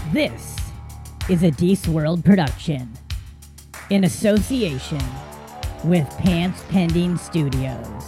This is a Deece World production in association with Pants Pending Studios.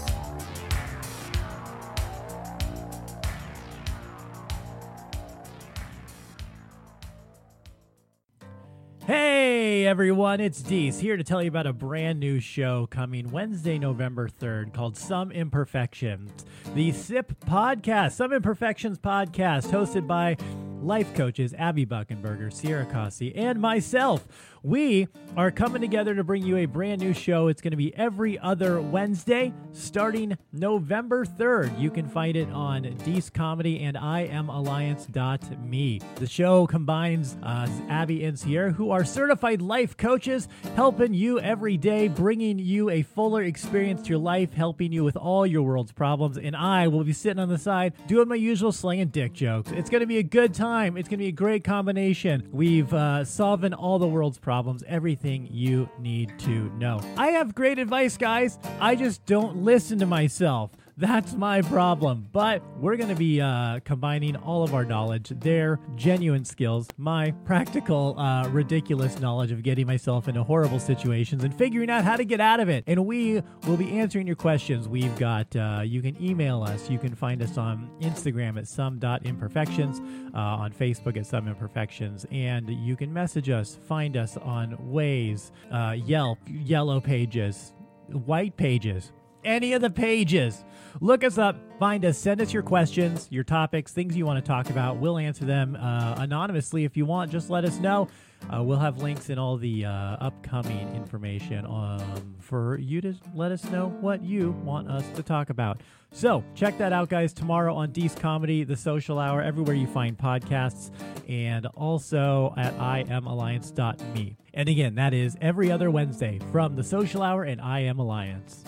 Hey everyone, it's Deece here to tell you about a brand new show coming Wednesday, November 3rd called Some Imperfections. The SIP podcast, Some Imperfections podcast, hosted by life coaches Abby Buckenberger, Sierra Cossi, and myself. We are coming together to bring you a brand new show. It's going to be every other Wednesday starting November 3rd. You can find it on Deece Comedy and IamAlliance.me. The show combines Abby and Sierra, who are certified life coaches, helping you every day, bringing you a fuller experience to your life, helping you with all your world's problems. And I will be sitting on the side doing my usual slinging dick jokes. It's going to be a good time. It's going to be a great combination. We've solving all the world's problems, everything you need to know. I have great advice, guys. I just don't listen to myself. That's my problem. But we're going to be combining all of our knowledge, their genuine skills, my practical, ridiculous knowledge of getting myself into horrible situations and figuring out how to get out of it. And we will be answering your questions. We've got, you can email us. You can find us on Instagram at some.imperfections, on Facebook at some imperfections, and you can message us, find us on Waze, Yelp, Yellow Pages, White Pages, any of the pages. Look us up, find us, send us your questions, your topics, things you want to talk about. We'll answer them anonymously if you want. Just let us know. We'll have links in all the upcoming information for you to let us know what you want us to talk about. So check that out, guys, tomorrow on Deece Comedy, The Social Hour, everywhere you find podcasts, and also at IamAlliance.me. And again, that is every other Wednesday from The Social Hour and I Am Alliance.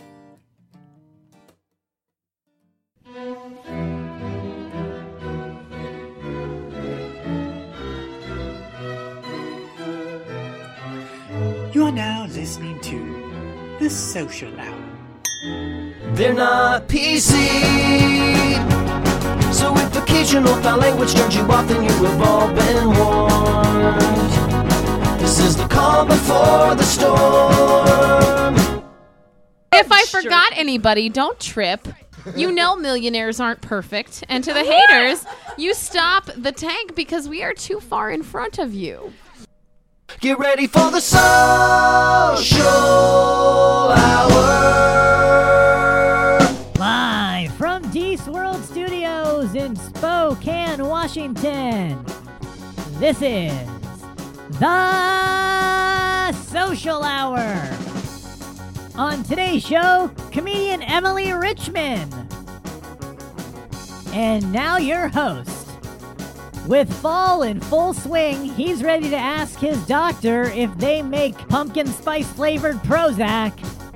You are now listening to The Social Hour. They're not PC, so if occasional foul language turns you off, then you have all been warned. This is the calm before the storm. If I forgot anybody, don't trip. You know millionaires aren't perfect. And to the haters, you stop the tank because we are too far in front of you. Get ready for the Social Hour. Live from Deece World Studios in Spokane, Washington. This is The Social Hour. On today's show, comedian Emily Richmond. And now your host. With fall in full swing, he's ready to ask his doctor if they make pumpkin spice flavored Prozac.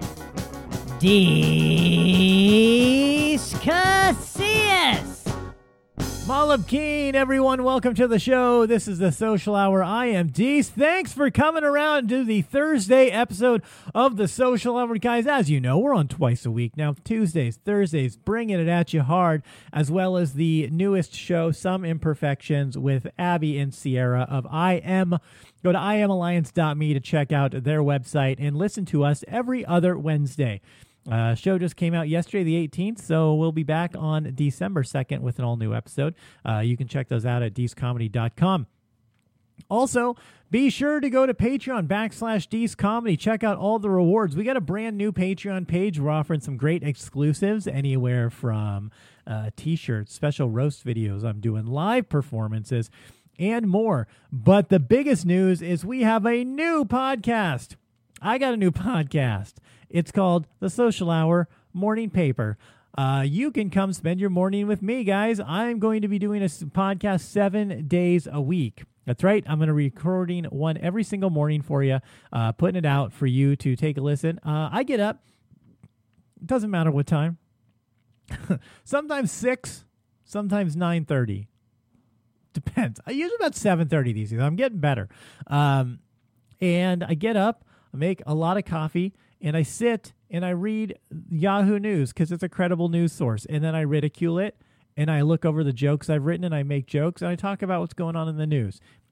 Deece Casillas. Malab Keen, everyone, welcome to the show. This is The Social Hour. I am Deece. Thanks for coming around to the Thursday episode of The Social Hour. Guys, as you know, we're on twice a week now, Tuesdays, Thursdays, bringing it at you hard, as well as the newest show, Some Imperfections, with Abby and Sierra of I Am. Go to IamAlliance.me to check out their website and listen to us every other Wednesday. Show just came out yesterday, the 18th, so we'll be back on December 2nd with an all-new episode. You can check those out at DeeceComedy.com. Also, be sure to go to Patreon /Deece Comedy. Check out all the rewards. We got a brand new Patreon page. We're offering some great exclusives, anywhere from T-shirts, special roast videos. I'm doing live performances, and more. But the biggest news is we have a new podcast. I got a new podcast. It's called The Social Hour Morning Paper. You can come spend your morning with me, guys. I'm going to be doing a podcast 7 days a week. That's right. I'm going to be recording one every single morning for you, putting it out for you to take a listen. I get up. Doesn't matter what time. Sometimes 6, sometimes 9:30. Depends. I usually about 7:30 these days. I'm getting better. And I get up, I make a lot of coffee, and I sit and I read Yahoo News because it's a credible news source. And then I ridicule it, and I look over the jokes I've written, and I make jokes, and I talk about what's going on in the news.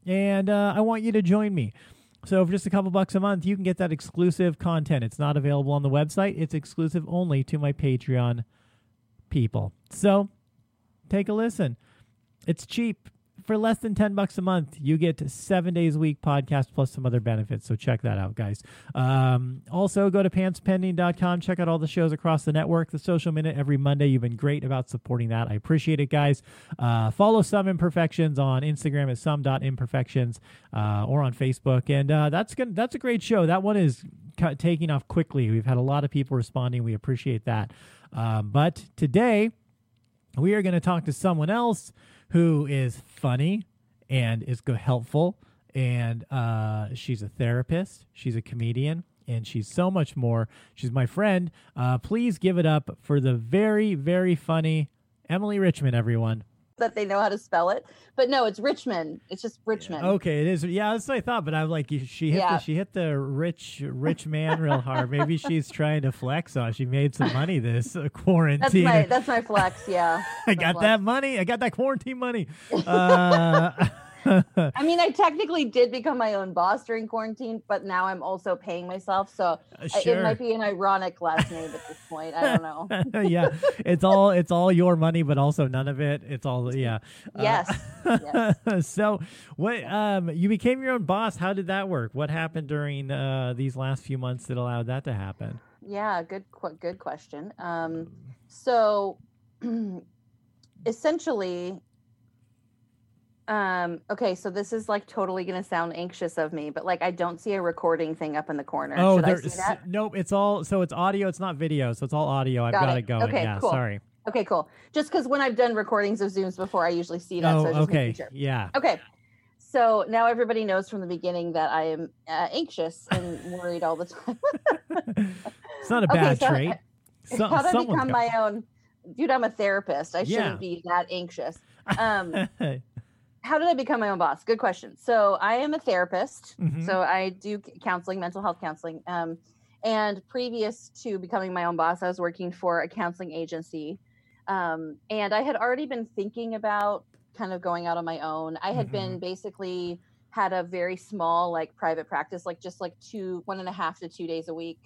and I want you to join me. So for just a couple bucks a month, you can get that exclusive content. It's not available on the website. It's exclusive only to my Patreon people. So take a listen. It's cheap. For less than $10 a month, you get 7 days a week podcast plus some other benefits. So check that out, guys. Also, go to pantspending.com. Check out all the shows across the network. The Social Minute every Monday. You've been great about supporting that. I appreciate it, guys. Follow Some Imperfections on Instagram at some.imperfections or on Facebook. And that's a great show. That one is taking off quickly. We've had a lot of people responding. We appreciate that. But today, we are going to talk to someone else who is funny and is helpful, and she's a therapist, she's a comedian, and she's so much more. She's my friend. Please give it up for the very, very funny Emily Richmond, everyone. That they know how to spell it, but no, it's Richmond. It's just Richmond. Okay, it is. Yeah, that's what I thought. But I'm like, she hit the rich man real hard. Maybe she's trying to flex on. She made some money this quarantine. That's my flex. Yeah, I got that money. I got that quarantine money. I mean, I technically did become my own boss during quarantine, but now I'm also paying myself. So sure. It might be an ironic last name at this point. I don't know. Yeah, it's all your money, but also none of it. It's all yes. Yes. So, what you became your own boss? How did that work? What happened during these last few months that allowed that to happen? Yeah, good question. So, essentially. Okay, so this is like totally gonna sound anxious of me, but like I don't see a recording thing up in the corner. Oh, should I see that? Nope. It's audio. It's not video, so it's all audio. I've got it going. Okay, yeah, cool. Sorry. Okay, cool. Just because when I've done recordings of Zooms before, I usually see that. So okay. Sure. Yeah. Okay. So now everybody knows from the beginning that I am anxious and worried all the time. It's not a bad trait. How did I become my own? Dude, I'm a therapist. I shouldn't be that anxious. How did I become my own boss? Good question. So I am a therapist. Mm-hmm. So I do counseling, mental health counseling. And previous to becoming my own boss, I was working for a counseling agency. And I had already been thinking about kind of going out on my own. I had been basically had a very small, like private practice, like just like 1.5 to 2 days a week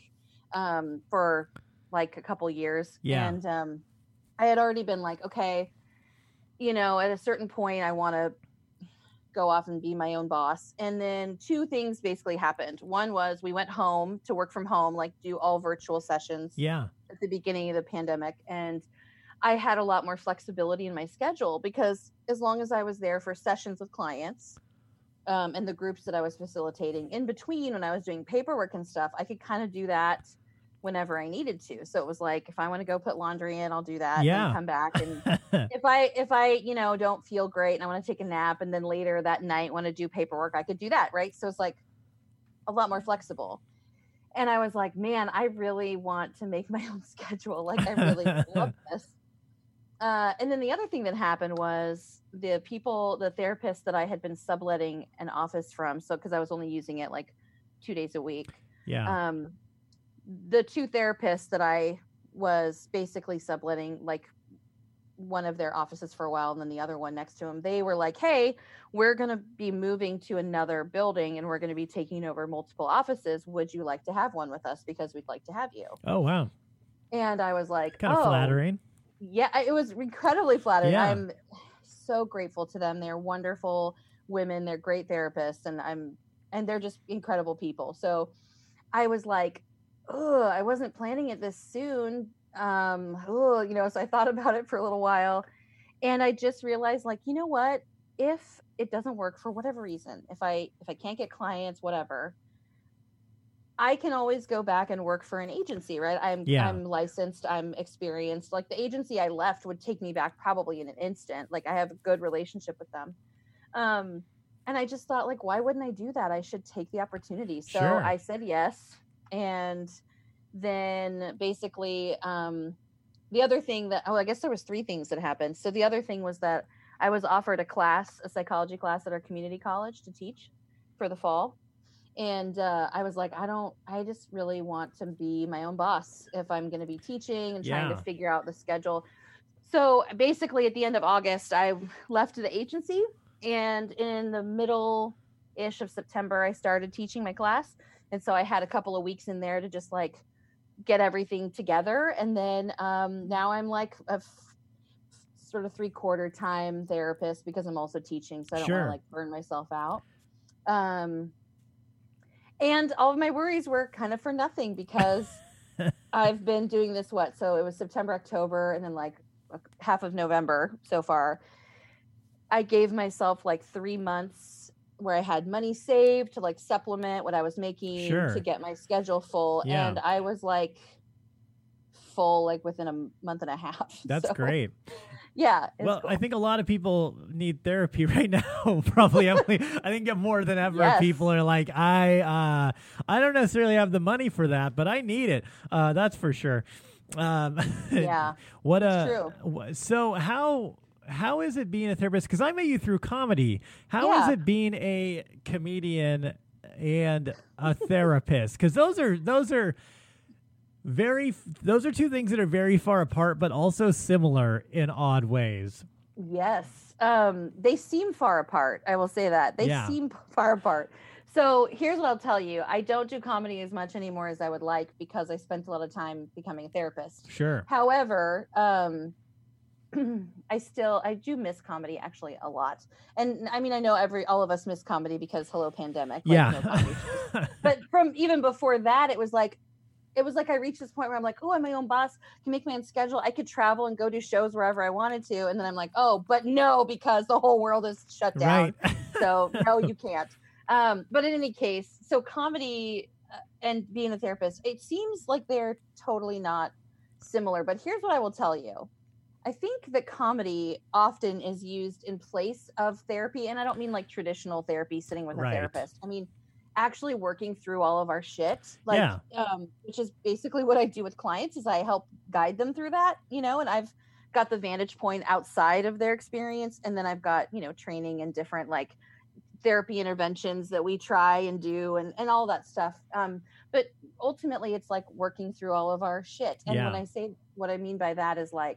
for like a couple years. Yeah. And I had already been like, okay, you know, at a certain point, I want to go off and be my own boss. And then two things basically happened. One was we went home to work from home, like do all virtual sessions at the beginning of the pandemic. And I had a lot more flexibility in my schedule because as long as I was there for sessions with clients and the groups that I was facilitating in between when I was doing paperwork and stuff, I could kind of do that whenever I needed to. So it was like, if I want to go put laundry in, I'll do that and come back. And if I, you know, don't feel great and I want to take a nap and then later that night want to do paperwork, I could do that. Right. So it's like a lot more flexible. And I was like, man, I really want to make my own schedule. Like I really love this. And then the other thing that happened was the therapists that I had been subletting an office from. So, cause I was only using it like 2 days a week. Yeah. The two therapists that I was basically subletting, like one of their offices for a while and then the other one next to them, they were like, hey, we're going to be moving to another building and we're going to be taking over multiple offices. Would you like to have one with us? Because we'd like to have you. Oh, wow. And I was like, kind of flattering. Yeah, it was incredibly flattering. Yeah. I'm so grateful to them. They're wonderful women. They're great therapists and they're just incredible people. So I was like, I wasn't planning it this soon. You know, so I thought about it for a little while and I just realized like, you know what, if it doesn't work for whatever reason, if I can't get clients, whatever, I can always go back and work for an agency, right? I'm licensed, I'm experienced. Like the agency I left would take me back probably in an instant. Like I have a good relationship with them. And I just thought like, why wouldn't I do that? I should take the opportunity. So Sure. I said yes. And then basically the other thing I guess there was 3 things that happened. So the other thing was that I was offered a psychology class at our community college to teach for the fall. And I was like, I just really want to be my own boss if I'm going to be teaching and trying to figure out the schedule. So basically at the end of August, I left the agency And in the middle-ish of September, I started teaching my class. And so I had a couple of weeks in there to just like get everything together. And then now I'm like a sort of 3/4 time therapist because I'm also teaching. So I don't want to like burn myself out. And all of my worries were kind of for nothing because I've been doing this, so it was September, October, and then like half of November so far. I gave myself like 3 months where I had money saved to like supplement what I was making to get my schedule full. Yeah. And I was like full like within a month and a half. That's great. Yeah. Well, cool. I think a lot of people need therapy right now. Probably, Emily. I think more than ever, people are like, I don't necessarily have the money for that, but I need it. That's for sure. Yeah. True. So how is it being a therapist? Because I met you through comedy. How is it being a comedian and a therapist? Because those are two things that are very far apart, but also similar in odd ways. Yes. They seem far apart. I will say that. They seem far apart. So here's what I'll tell you. I don't do comedy as much anymore as I would like because I spent a lot of time becoming a therapist. Sure. However, I do miss comedy actually a lot. And I mean, I know all of us miss comedy because hello pandemic. Like, no comedy shows. But from even before that, it was like I reached this point where I'm like, oh, I'm my own boss, can make my own schedule. I could travel and go do shows wherever I wanted to. And then I'm like, oh, but no, because the whole world is shut down. Right. So no, you can't. But in any case, so comedy and being a therapist, it seems like they're totally not similar. But here's what I will tell you. I think that comedy often is used in place of therapy. And I don't mean like traditional therapy sitting with a therapist. I mean, actually working through all of our shit, which is basically what I do with clients is I help guide them through that, and I've got the vantage point outside of their experience. And then I've got, training and different like therapy interventions that we try and do and all that stuff. But ultimately it's like working through all of our shit. And when I say what I mean by that is like,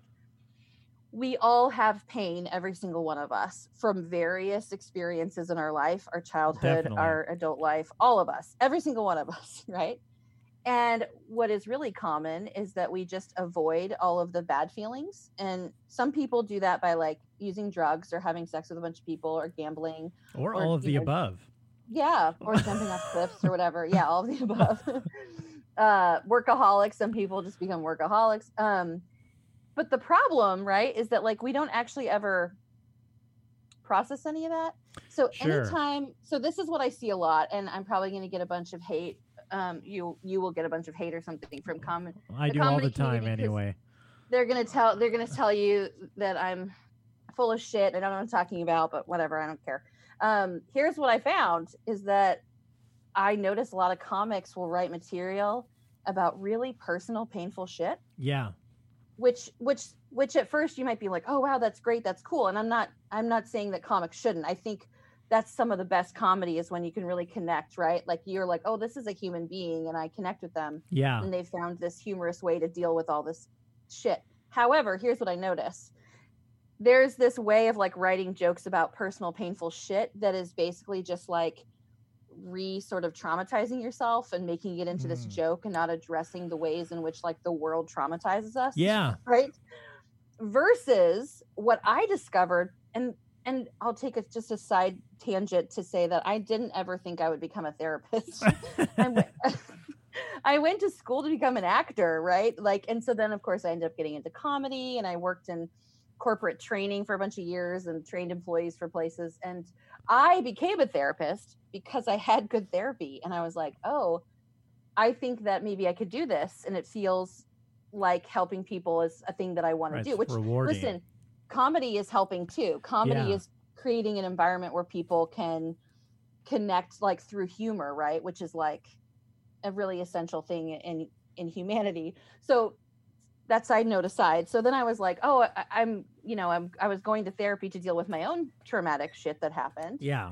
we all have pain, every single one of us, from various experiences in our life, our childhood, our adult life, all of us, every single one of us, right? And what is really common is that we just avoid all of the bad feelings. And some people do that by like using drugs or having sex with a bunch of people or gambling. Or all of the above. Yeah, or jumping off cliffs or whatever. Yeah, all of the above. Workaholics, some people just become workaholics. But the problem, right, is that like we don't actually ever process any of that. So anytime, so this is what I see a lot, and I'm probably going to get a bunch of hate. You will get a bunch of hate or something from comment. I do all the time anyway. They're gonna tell you that I'm full of shit. I don't know what I'm talking about, but whatever, I don't care. Here's what I found is that I notice a lot of comics will write material about really personal, painful shit. Yeah. Which at first you might be like, oh wow, that's great, that's cool. And I'm not saying that comics shouldn't. I think that's some of the best comedy is when you can really connect, right? Like you're like, oh, this is a human being and I connect with them. Yeah. And they found this humorous way to deal with all this shit. However, here's what I notice. There's this way of like writing jokes about personal, painful shit that is basically just like sort of traumatizing yourself and making it into this joke and not addressing the ways in which like the world traumatizes us. Yeah. Right. Versus what I discovered, and I'll take just a side tangent to say that I didn't ever think I would become a therapist. I went to school to become an actor, right? Like, and so then of course I ended up getting into comedy and I worked in corporate training for a bunch of years and trained employees for places. And I became a therapist because I had good therapy. And I was like, oh, I think that maybe I could do this. And it feels like helping people is a thing that I want to do, which rewarding. Listen, comedy is helping too. Comedy is creating an environment where people can connect like through humor, right? Which is like a really essential thing in humanity. So that side note aside. So then I was like, oh, I was going to therapy to deal with my own traumatic shit that happened. Yeah.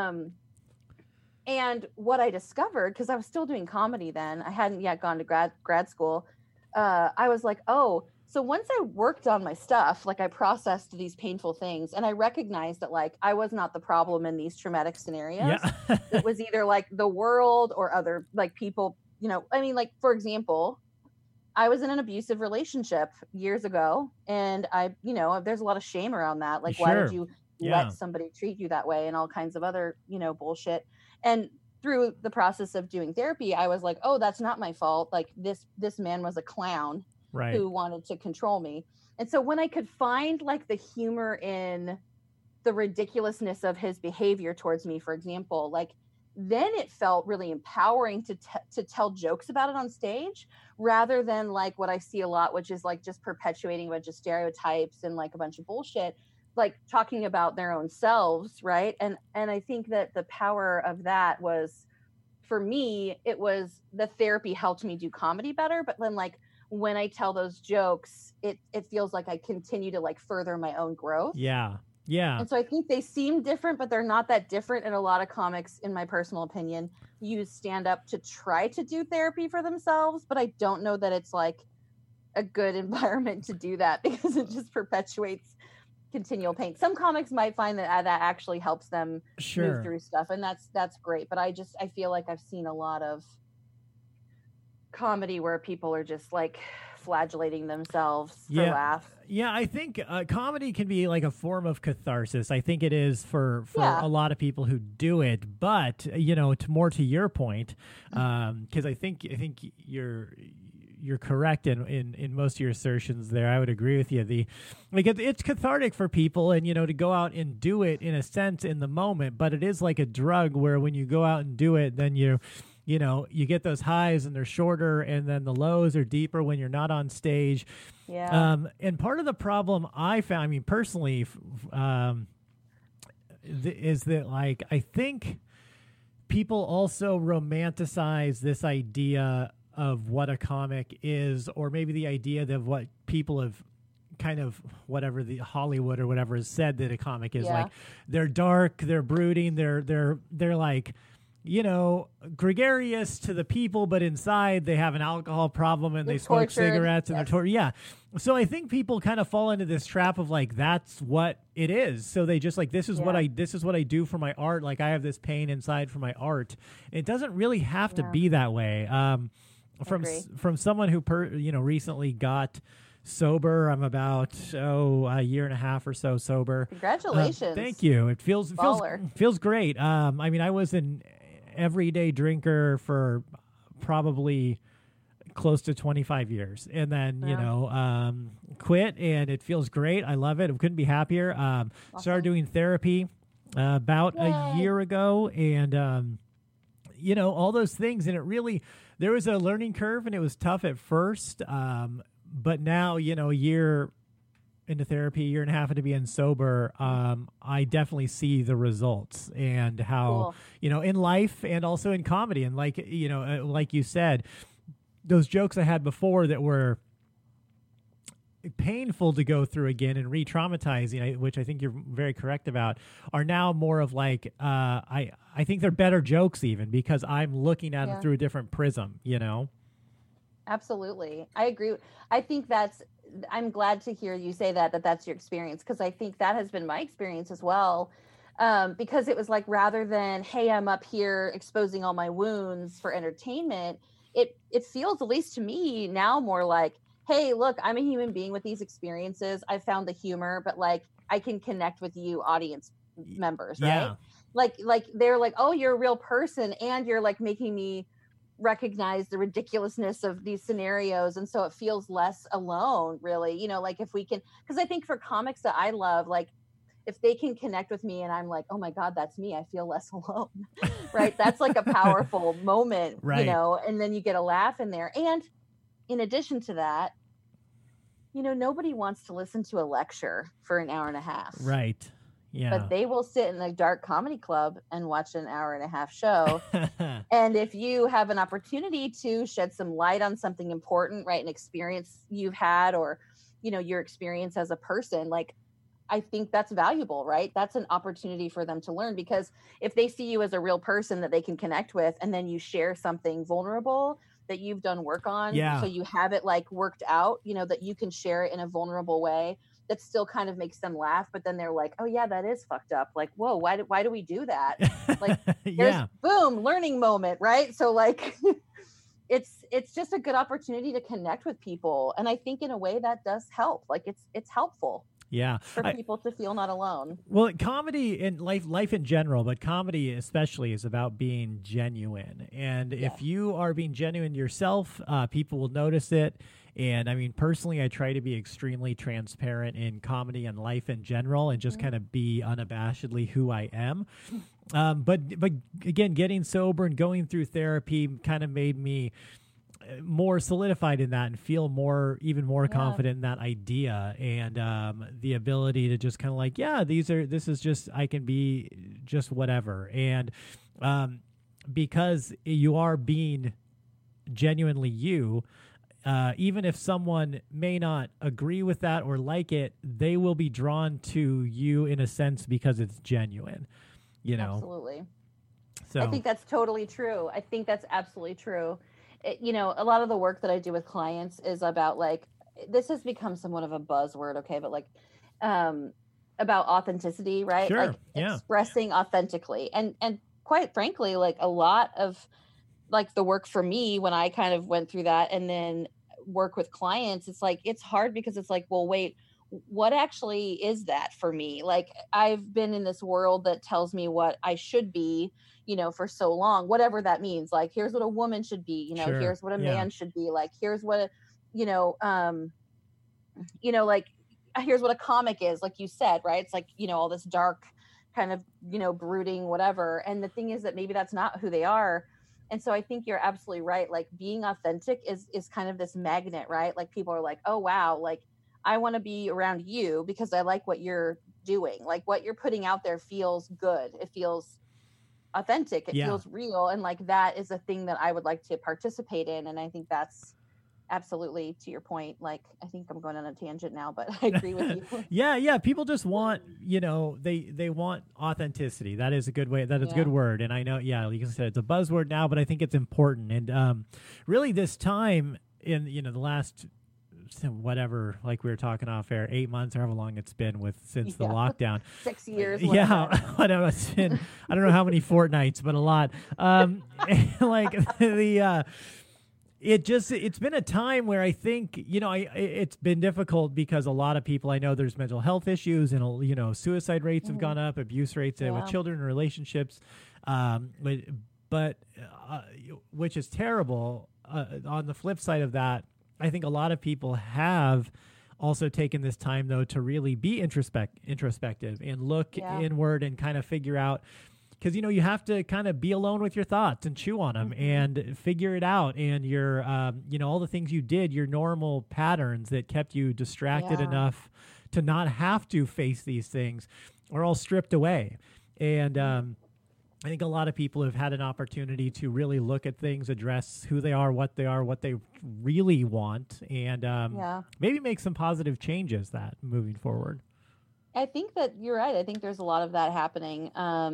And what I discovered, because I was still doing comedy then, I hadn't yet gone to grad school. I was like, oh, So once I worked on my stuff, like I processed these painful things, and I recognized that like I was not the problem in these traumatic scenarios. Yeah. It was either like the world or other like people, you know, I mean, like for example, I was in an abusive relationship years ago, and I, you know, there's a lot of shame around that. Like, why Sure. did you Yeah. let somebody treat you that way, and all kinds of other, you know, bullshit. And through the process of doing therapy, I was like, oh, that's not my fault. Like this man was a clown Right. who wanted to control me. And so when I could find like the humor in the ridiculousness of his behavior towards me, for example, like then it felt really empowering to tell jokes about it on stage, rather than like what I see a lot, which is like just perpetuating a bunch of stereotypes and like a bunch of bullshit, like talking about their own selves, right? And I think that the power of that was, for me, it was the therapy helped me do comedy better, but then like when I tell those jokes, it feels like I continue to like further my own growth. Yeah. Yeah. And so I think they seem different, but they're not that different. And a lot of comics, in my personal opinion, use stand up to try to do therapy for themselves. But I don't know that it's like a good environment to do that, because it just perpetuates continual pain. Some comics might find that that actually helps them Sure. move through stuff. And that's great. But I feel like I've seen a lot of comedy where people are just like flagellating themselves for laugh. Yeah, I think comedy can be like a form of catharsis. I think it is for Yeah. a lot of people who do it. But you know, to your point, because I think you're correct in most of your assertions there. I would agree with you. It's cathartic for people, and you know, to go out and do it in a sense in the moment. But it is like a drug where when you go out and do it, then you know, you get those highs and they're shorter, and then the lows are deeper when you're not on stage. Yeah. And part of the problem I found, I mean, personally, is that like, I think people also romanticize this idea of what a comic is, or maybe the idea of what people have kind of, whatever the Hollywood or whatever has said that a comic is. Yeah. Like, they're dark, they're brooding, they're like, you know, gregarious to the people, but inside they have an alcohol problem and They're they smoke tortured. cigarettes and Yes. they're tortured. Yeah. So I think people kind of fall into this trap of like, that's what it is. So they just like, this is what I do for my art. Like, I have this pain inside for my art. It doesn't really have to be that way. From someone who recently got sober. I'm about a year and a half or so sober. Congratulations. Thank you. It feels great. I mean, I was an everyday drinker for probably close to 25 years, and then quit, and it feels great. I love it. I couldn't be happier. Started doing therapy about a year ago, and all those things, and it really, there was a learning curve, and it was tough at first, but now, a year into therapy, a year and a half into being sober, I definitely see the results, and how, in life and also in comedy. And like you said, those jokes I had before that were painful to go through again and re-traumatizing, which I think you're very correct about, are now more of like, I think they're better jokes even because I'm looking at them through a different prism, Absolutely. I agree. I think I'm glad to hear you say that's your experience, because I think that has been my experience as well. Because it was like, rather than, hey, I'm up here exposing all my wounds for entertainment, it feels, at least to me now, more like, hey, look, I'm a human being with these experiences. I found the humor, but like, I can connect with you audience members, right? Yeah. Like they're like, oh, you're a real person, and you're like making me recognize the ridiculousness of these scenarios, and so it feels less alone, really. Like, if we can, because I think for comics that I love, like, if they can connect with me and I'm like, oh my God, that's me, I feel less alone. Right? That's like a powerful moment, right. And then you get a laugh in there. And in addition to that, nobody wants to listen to a lecture for an hour and a half. Right. Yeah. But they will sit in a dark comedy club and watch an hour and a half show. And if you have an opportunity to shed some light on something important, right, an experience you've had, or, your experience as a person, like, I think that's valuable, right? That's an opportunity for them to learn, because if they see you as a real person that they can connect with, and then you share something vulnerable, that you've done work on. Yeah. So you have it like worked out, you know, that you can share it in a vulnerable way that still kind of makes them laugh. But then they're like, oh yeah, that is fucked up. Like, whoa, why do we do that? Like, there's boom, learning moment, right? So like, it's just a good opportunity to connect with people. And I think in a way that does help. Like it's helpful. Yeah. For people to feel not alone. Well, comedy and life in general, but comedy especially is about being genuine. And if you are being genuine yourself, people will notice it. And I mean, personally, I try to be extremely transparent in comedy and life in general and just kind of be unabashedly who I am. But again, getting sober and going through therapy kind of made me more solidified in that and feel even more confident in that idea and the ability to just kind of like, this is just, I can be just whatever. And because you are being genuinely you, even if someone may not agree with that or like it, they will be drawn to you in a sense because it's genuine, you know? Absolutely. So I think that's totally true. I think that's absolutely true. You know, a lot of the work that I do with clients is about like, this has become somewhat of a buzzword, okay, but like about authenticity, right? Sure. Like expressing authentically. And quite frankly, like a lot of like the work for me when I kind of went through that and then work with clients, it's like, it's hard because it's like, well, wait, what actually is that for me? Like I've been in this world that tells me what I should be, you know, for so long, whatever that means. Like, here's what a woman should be, you know, here's what a man should be like, here's what, like, here's what a comic is, like you said, right? It's like, you know, all this dark kind of, you know, brooding, whatever. And the thing is that maybe that's not who they are. And so I think you're absolutely right. Like being authentic is kind of this magnet, right? Like people are like, oh, wow, like I want to be around you because I like what you're doing. Like what you're putting out there feels good. It feels authentic. It feels real. And like, that is a thing that I would like to participate in. And I think that's absolutely to your point. Like, I think I'm going on a tangent now, but I agree with you. Yeah. People just want, you know, they want authenticity. That is a good way. That is a good word. And I know, like you said, it's a buzzword now, but I think it's important. And really this time in, you know, the last whatever, like we were talking off air, 8 months, or however long it's been since the lockdown. 6 years. Whatever. It's been, I don't know how many fortnights, but a lot. Like it's been a time where I think, you know, it's been difficult because a lot of people, I know there's mental health issues and, you know, suicide rates have gone up, abuse rates with children and relationships, but which is terrible. On the flip side of that, I think a lot of people have also taken this time, though, to really be introspective and look inward and kind of figure out, because, you know, you have to kind of be alone with your thoughts and chew on them and figure it out. And your, you know, all the things you did, your normal patterns that kept you distracted enough to not have to face these things are all stripped away. And I think a lot of people have had an opportunity to really look at things, address who they are, what they really want, and maybe make some positive changes that moving forward. I think that you're right. I think there's a lot of that happening.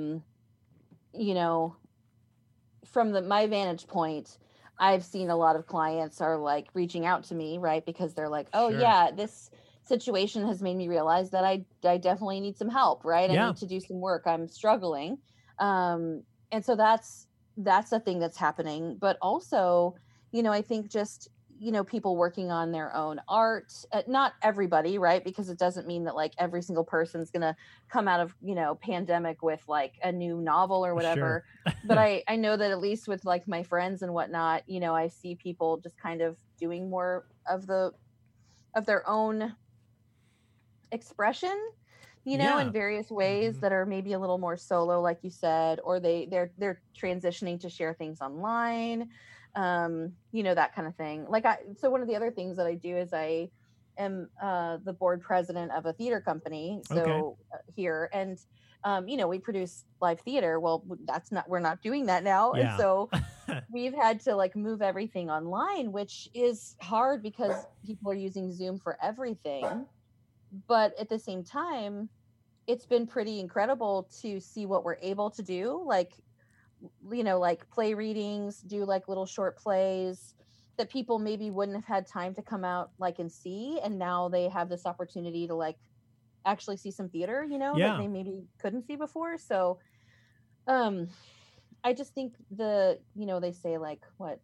You know, from my vantage point, I've seen a lot of clients are like reaching out to me, right? Because they're like, oh this situation has made me realize that I definitely need some help, right? I need to do some work. I'm struggling. And so that's a thing that's happening, but also, you know, I think just, you know, people working on their own art, not everybody, right? Because it doesn't mean that like every single person's going to come out of, you know, pandemic with like a new novel or whatever. But I know that at least with like my friends and whatnot, you know, I see people just kind of doing more of their own expression, you know, in various ways that are maybe a little more solo, like you said, or they're transitioning to share things online, you know, that kind of thing. So one of the other things that I do is I am the board president of a theater company. So here, and you know, we produce live theater. Well, we're not doing that now. And so we've had to like move everything online, which is hard because people are using Zoom for everything. But at the same time, it's been pretty incredible to see what we're able to do. Like, you know, like play readings, do like little short plays, that people maybe wouldn't have had time to come out like and see, and now they have this opportunity to like actually see some theater, you know, Yeah. that they maybe couldn't see before. So I just think they say like what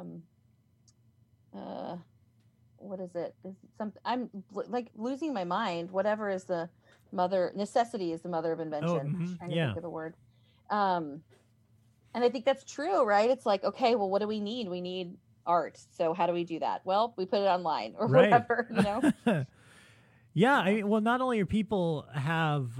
is it? Something I'm like losing my mind. Whatever is the necessity is the mother of invention. I'm trying to think of the word. And I think that's true, right? It's like, okay, well, what do we need? We need art. So how do we do that? Well, we put it online or whatever, you know? Yeah. I mean, well, not only are people have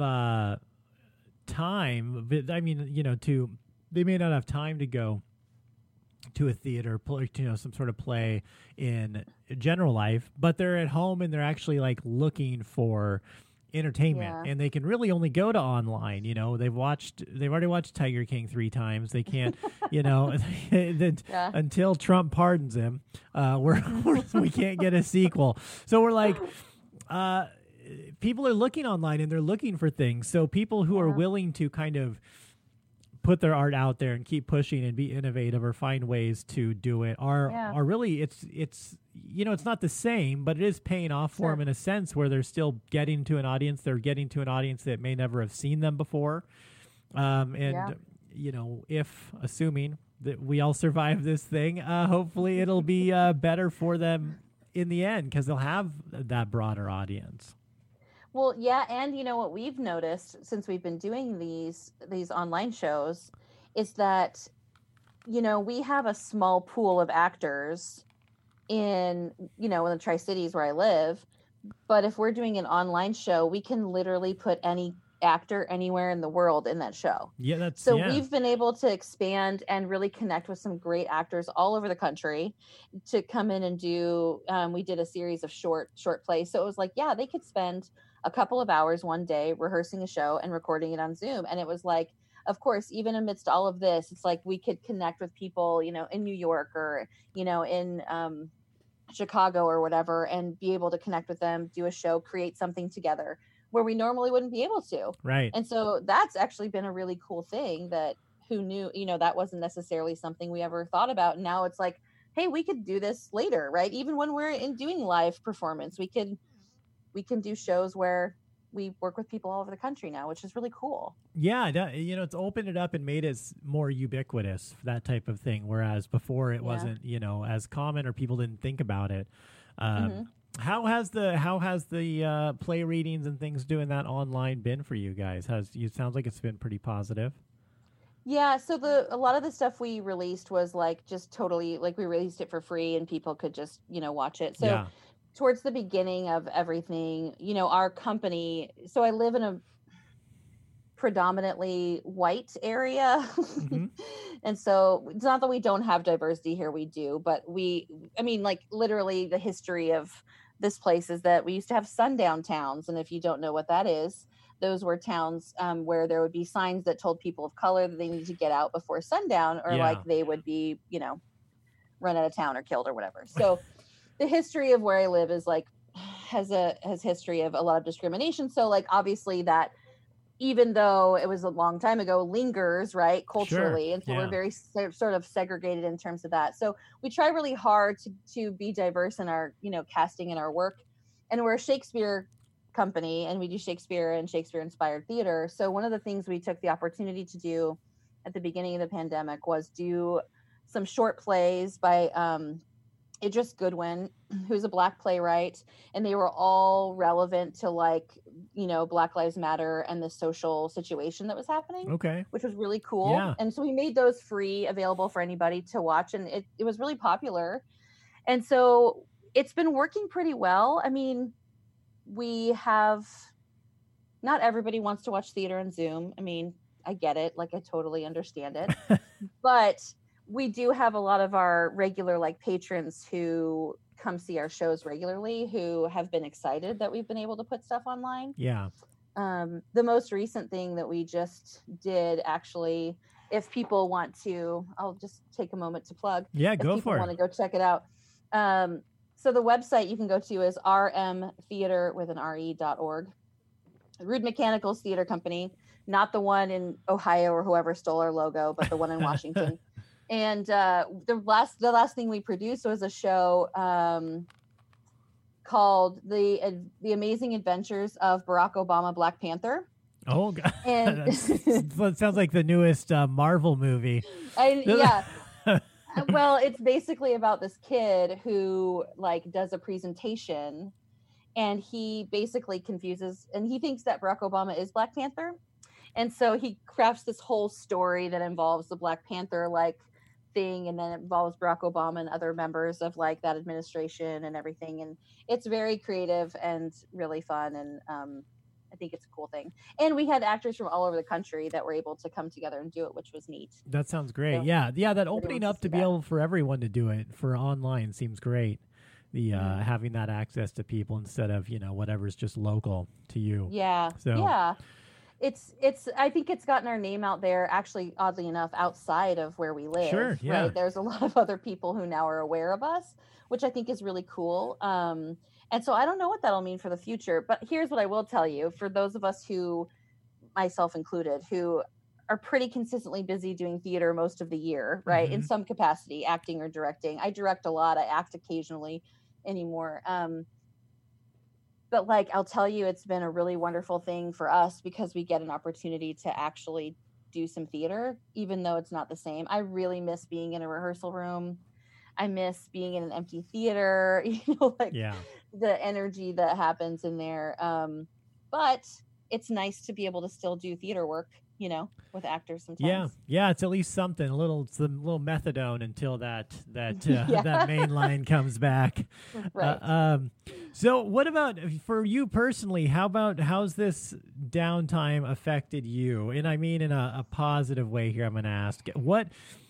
time, but I mean, you know, they may not have time to go to a theater, you know, some sort of play in general life, but they're at home and they're actually like looking for entertainment, and they can really only go to online. You know, they've already watched Tiger King 3 times. They can't, you know, until Trump pardons him, we can't get a sequel. So we're like, people are looking online and they're looking for things. So people who are willing to kind of put their art out there and keep pushing and be innovative or find ways to do it are really, it's you know, it's not the same, but it is paying off for them in a sense where they're still getting to an audience. They're getting to an audience that may never have seen them before. You know, if assuming that we all survive this thing, hopefully it'll be better for them in the end because they'll have that broader audience. Well, yeah, and you know what we've noticed since we've been doing these online shows is that, you know, we have a small pool of actors in the Tri-Cities where I live, but if we're doing an online show, we can literally put any actor anywhere in the world in that show. Yeah, we've been able to expand and really connect with some great actors all over the country to come in and do. We did a series of short plays, so it was like, yeah, they could spend a couple of hours one day rehearsing a show and recording it on Zoom, and it was like, of course, even amidst all of this, it's like we could connect with people, you know, in New York or, you know, in Chicago or whatever, and be able to connect with them, do a show, create something together where we normally wouldn't be able to. Right. And so that's actually been a really cool thing that who knew, you know, that wasn't necessarily something we ever thought about. And now it's like, hey, we could do this later, right? Even when we're doing live performance, we can do shows where we work with people all over the country now, which is really cool. Yeah, you know, it's opened it up and made it more ubiquitous, that type of thing. Whereas before it wasn't, you know, as common, or people didn't think about it. How has the play readings and things doing that online been for you guys? It sounds like it's been pretty positive. Yeah, so a lot of the stuff we released was like just totally like we released it for free and people could just, you know, watch it. So towards the beginning of everything, you know, our company, so I live in a predominantly white area. And so it's not that we don't have diversity here, we do, but like literally the history of this place is that we used to have sundown towns. And if you don't know what that is, those were towns where there would be signs that told people of color that they needed to get out before sundown, or like they would be, you know, run out of town or killed or whatever. So the history of where I live is like, has history of a lot of discrimination. So like, obviously that, even though it was a long time ago, lingers, right, culturally. Sure. And so we're very sort of segregated in terms of that. So we try really hard to be diverse in our, you know, casting in our work. And we're a Shakespeare company and we do Shakespeare and Shakespeare inspired theater. So one of the things we took the opportunity to do at the beginning of the pandemic was do some short plays by Idris Goodwin, who's a Black playwright, and they were all relevant to, like, you know, Black Lives Matter and the social situation that was happening. Okay. Which was really cool. Yeah. And so we made those free, available for anybody to watch, and it was really popular. And so it's been working pretty well. I mean, we have, not everybody wants to watch theater on Zoom. I mean, I get it. Like, I totally understand it. But we do have a lot of our regular, like, patrons who come see our shows regularly who have been excited that we've been able to put stuff online. Yeah. The most recent thing that we just did, actually, if people want to, I'll just take a moment to plug. Yeah, go for it. If people want to go check it out. So the website you can go to is rmtheater.org. Rude Mechanicals Theater Company, not the one in Ohio or whoever stole our logo, but the one in Washington. And the last thing we produced was a show called the Amazing Adventures of Barack Obama, Black Panther. Oh, God. And That sounds like the newest Marvel movie. Yeah. Well, it's basically about this kid who like does a presentation, and he basically confuses, and he thinks that Barack Obama is Black Panther. And so he crafts this whole story that involves the Black Panther like thing, and then it involves Barack Obama and other members of like that administration and everything. And it's very creative and really fun, and I think it's a cool thing. And we had actors from all over the country that were able to come together and do it, which was neat. That sounds great. So, yeah, that opening up to be able for everyone to do it for online seems great. The having that access to people instead of whatever's just local to you. Yeah. So yeah. It's I think it's gotten our name out there, actually, oddly enough, outside of where we live. Sure, yeah. Right? There's a lot of other people who now are aware of us, which I think is really cool. And so I don't know what that'll mean for the future, but here's what I will tell you. For those of us who, myself included, who are pretty consistently busy doing theater most of the year, right? Mm-hmm. In some capacity, acting or directing. I direct a lot. I act occasionally anymore. But like, I'll tell you, it's been a really wonderful thing for us because we get an opportunity to actually do some theater, even though it's not the same. I really miss being in a rehearsal room. I miss being in an empty theater, the energy that happens in there. But it's nice to be able to still do theater work, with actors sometimes. Yeah, it's at least something. It's a little methadone until that that main line comes back. Right. So what about for you personally? How's this downtime affected you? And I mean in a positive way here. I'm going to ask what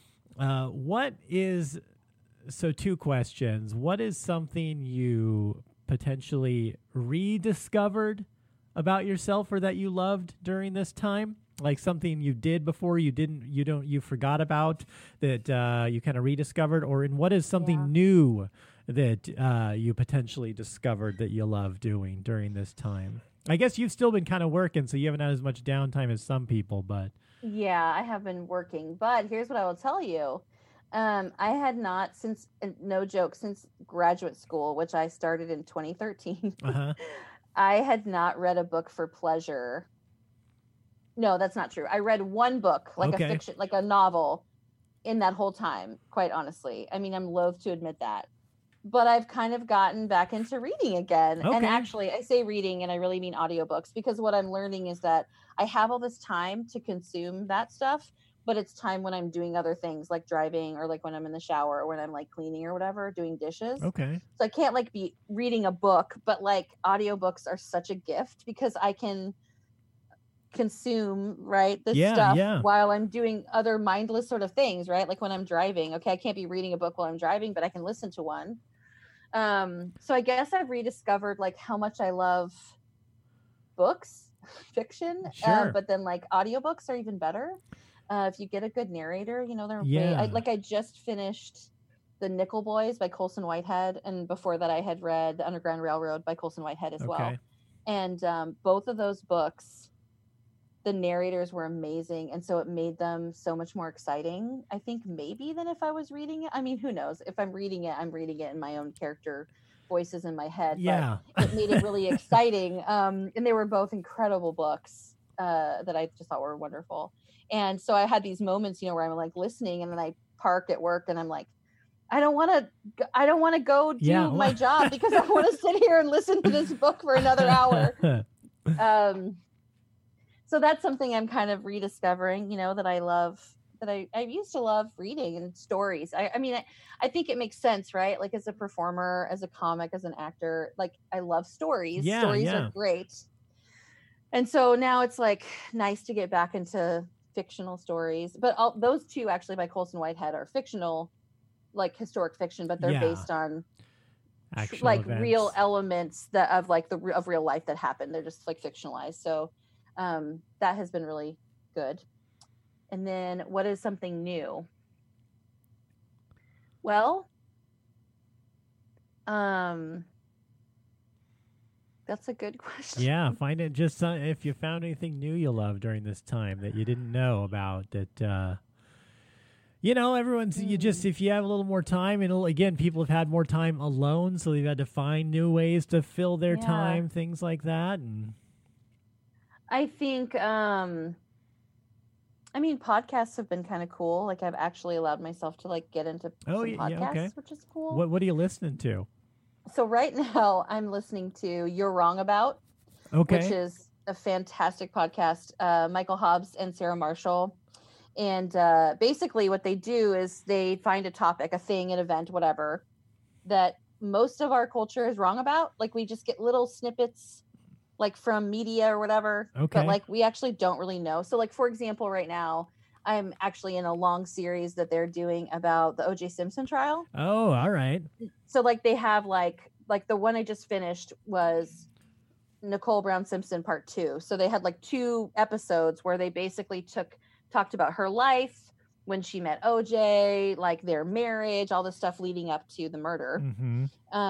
is. So 2 questions. What is something you potentially rediscovered about yourself or that you loved during this time? Like something you did before you forgot about that you kind of rediscovered, or in what is something new that you potentially discovered that you love doing during this time? I guess you've still been kind of working, so you haven't had as much downtime as some people, but. Yeah, I have been working, but here's what I will tell you. I had not since graduate school, which I started in 2013. Uh-huh. I had not read a book for pleasure. No, that's not true. I read one book, like a fiction, like a novel, in that whole time, quite honestly. I mean, I'm loath to admit that. But I've kind of gotten back into reading again. Okay. And actually, I say reading, and I really mean audiobooks, because what I'm learning is that I have all this time to consume that stuff, but it's time when I'm doing other things like driving, or like when I'm in the shower, or when I'm like cleaning or whatever, doing dishes. Okay. So I can't like be reading a book, but like audiobooks are such a gift because I can consume this stuff while I'm doing other mindless sort of things, right? Like when I'm driving, I can't be reading a book while I'm driving, but I can listen to one. So I guess I've rediscovered like how much I love books, fiction, Sure. but then like audiobooks are even better. If you get a good narrator, I just finished The Nickel Boys by Colson Whitehead, and before that I had read The Underground Railroad by Colson Whitehead as well. And both of those books, the narrators were amazing, and so it made them so much more exciting, I think, maybe than if I was reading it. I mean, who knows? If I'm reading it in my own character voices in my head. Yeah. But it made it really exciting. And they were both incredible books that I just thought were wonderful. And so I had these moments, where I'm like listening, and then I park at work and I'm like, I don't want to go do my job because I want to sit here and listen to this book for another hour. So that's something I'm kind of rediscovering, that I love, that I used to love reading and stories. I mean, I think it makes sense, right? Like as a performer, as a comic, as an actor, like I love stories. Stories are great. And so now it's like nice to get back into fictional stories. But those two actually by Colson Whitehead are fictional, like historic fiction, but they're based on actual like events. Real elements of real life that happened. They're just like fictionalized. So that has been really good. And then what is something new? Well, that's a good question. Yeah, find it just if you found anything new you love during this time that you didn't know about that You know, everyone's you just if you have a little more time, and again, people have had more time alone, so they've had to find new ways to fill their time, things like that. And I think, I mean, podcasts have been kind of cool. Like I've actually allowed myself to like get into some podcasts, which is cool. What are you listening to? So right now, I'm listening to You're Wrong About, which is a fantastic podcast. Michael Hobbs and Sarah Marshall. And basically what they do is they find a topic, a thing, an event, whatever, that most of our culture is wrong about. Like we just get little snippets like from media or whatever. But like we actually don't really know. So like, for example, right now, I'm actually in a long series that they're doing about the O.J. Simpson trial. Oh, all right. So like they have like the one I just finished was Nicole Brown Simpson Part 2. So they had like 2 episodes where they basically talked about her life, when she met OJ, like their marriage, all the stuff leading up to the murder. Mm-hmm.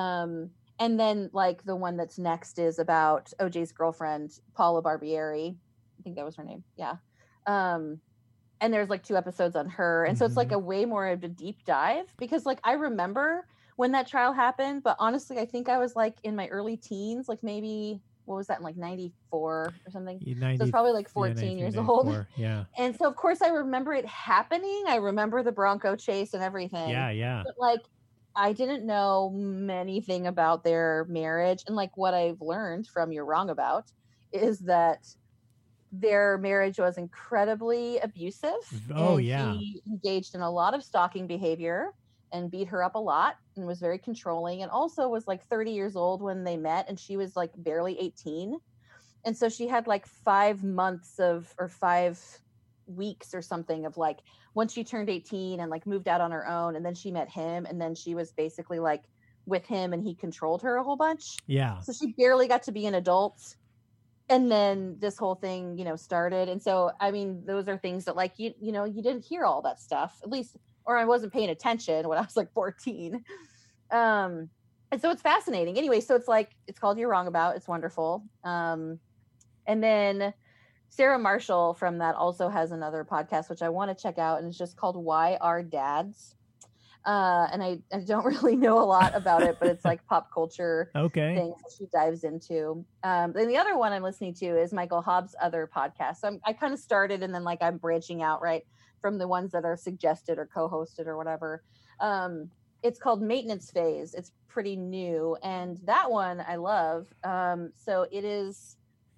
And then like the one that's next is about OJ's girlfriend, Paula Barbieri. I think that was her name. Yeah. And there's like 2 episodes on her. And so it's like a way more of a deep dive, because like I remember when that trial happened, but honestly, I think I was like in my early teens, like maybe, what was that, in like 94 or something? So it's probably like 14 years old. Yeah. And so of course I remember it happening. I remember the Bronco chase and everything. Yeah. But like I didn't know anything about their marriage. And like what I've learned from You're Wrong About is that their marriage was incredibly abusive. Oh, and yeah. He engaged in a lot of stalking behavior and beat her up a lot and was very controlling, and also was like 30 years old when they met, and she was like barely 18. And so she had like 5 months or 5 weeks or something of like, once she turned 18 and like moved out on her own, and then she met him, and then she was basically like with him and he controlled her a whole bunch. Yeah. So she barely got to be an adult. And then this whole thing, started. And so, I mean, those are things that like, you didn't hear all that stuff, at least, or I wasn't paying attention when I was like 14. And so it's fascinating. Anyway, so it's called You're Wrong About. It's wonderful. And then Sarah Marshall from that also has another podcast, which I want to check out. And it's just called Why Are Dads? And I don't really know a lot about it, but it's like pop culture things that she dives into. Then the other one I'm listening to is Michael Hobbs' other podcast. So I kind of started, and then like I'm branching out right from the ones that are suggested or co-hosted or whatever. It's called Maintenance Phase. It's pretty new, and that one I love. So it is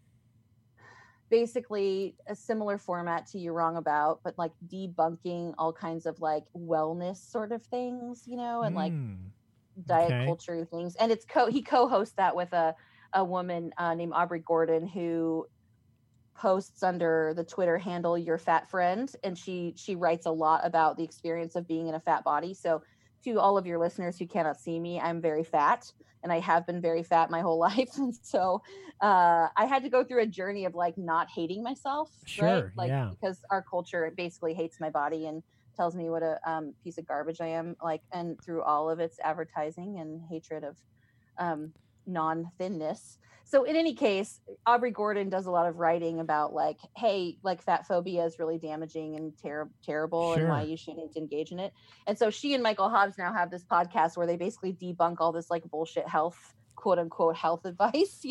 basically a similar format to You're Wrong About, but like debunking all kinds of like wellness sort of things, and like diet culture things. And he co-hosts that with a woman named Aubrey Gordon, who posts under the Twitter handle Your Fat Friend, and she writes a lot about the experience of being in a fat body. So to all of your listeners who cannot see me, I'm very fat, and I have been very fat my whole life. And so I had to go through a journey of like not hating myself, right? Like, because our culture basically hates my body and tells me what a piece of garbage I am, like, and through all of its advertising and hatred of non-thinness. So in any case, Aubrey Gordon does a lot of writing about like, hey, like fat phobia is really damaging and terrible, and why you shouldn't engage in it. And so she and Michael Hobbs now have this podcast where they basically debunk all this like bullshit health, quote unquote, health advice,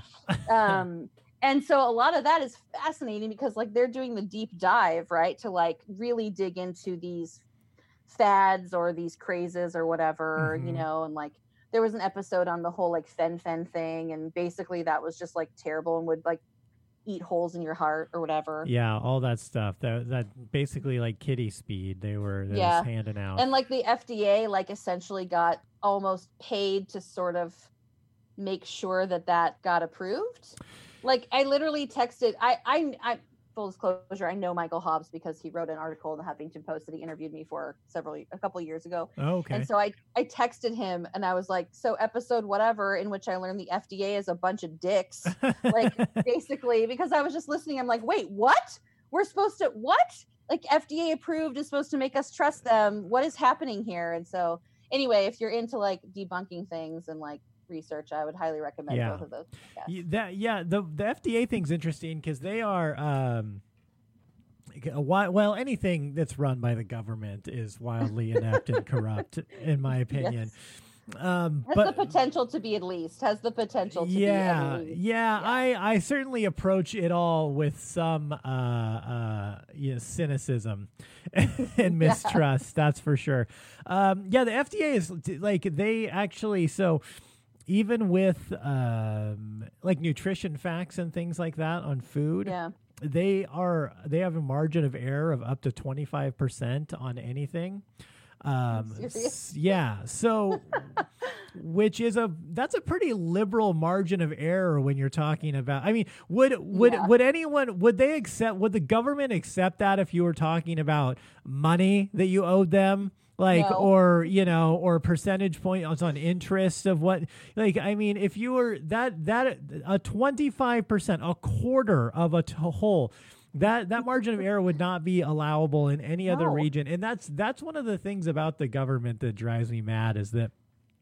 and so a lot of that is fascinating, because like they're doing the deep dive, right, to like really dig into these fads or these crazes or whatever, and like there was an episode on the whole like fen thing, and basically that was just like terrible and would like eat holes in your heart or whatever. Yeah, all that stuff. That basically like kiddie speed they were handing out. And like the FDA like essentially got almost paid to sort of make sure that got approved. Like I literally texted, I full disclosure, I know Michael Hobbs because he wrote an article in the Huffington Post that he interviewed me for a couple of years ago. Oh, okay. And so I texted him and I was like, so episode whatever, in which I learned the FDA is a bunch of dicks. Like basically, because I was just listening. I'm like, wait, what? We're supposed to, what? Like FDA approved is supposed to make us trust them. What is happening here? And so anyway, if you're into like debunking things and like research, I would highly recommend both of those podcasts. The FDA thing's interesting because they are Well, anything that's run by the government is wildly inept and corrupt, in my opinion. Yes. Has the potential to be at least. Has the potential to be at least. Yeah. I certainly approach it all with some cynicism and mistrust. That's for sure. The FDA is like, they actually, so even with like nutrition facts and things like that on food, they have a margin of error of up to 25% on anything. So which is that's a pretty liberal margin of error when you're talking about, I mean, would the government accept that if you were talking about money that you owed them? Like, no. or percentage points on interest of what, like, I mean, if you were that a 25%, a quarter of a whole, that margin of error would not be allowable in any other region. And that's one of the things about the government that drives me mad, is that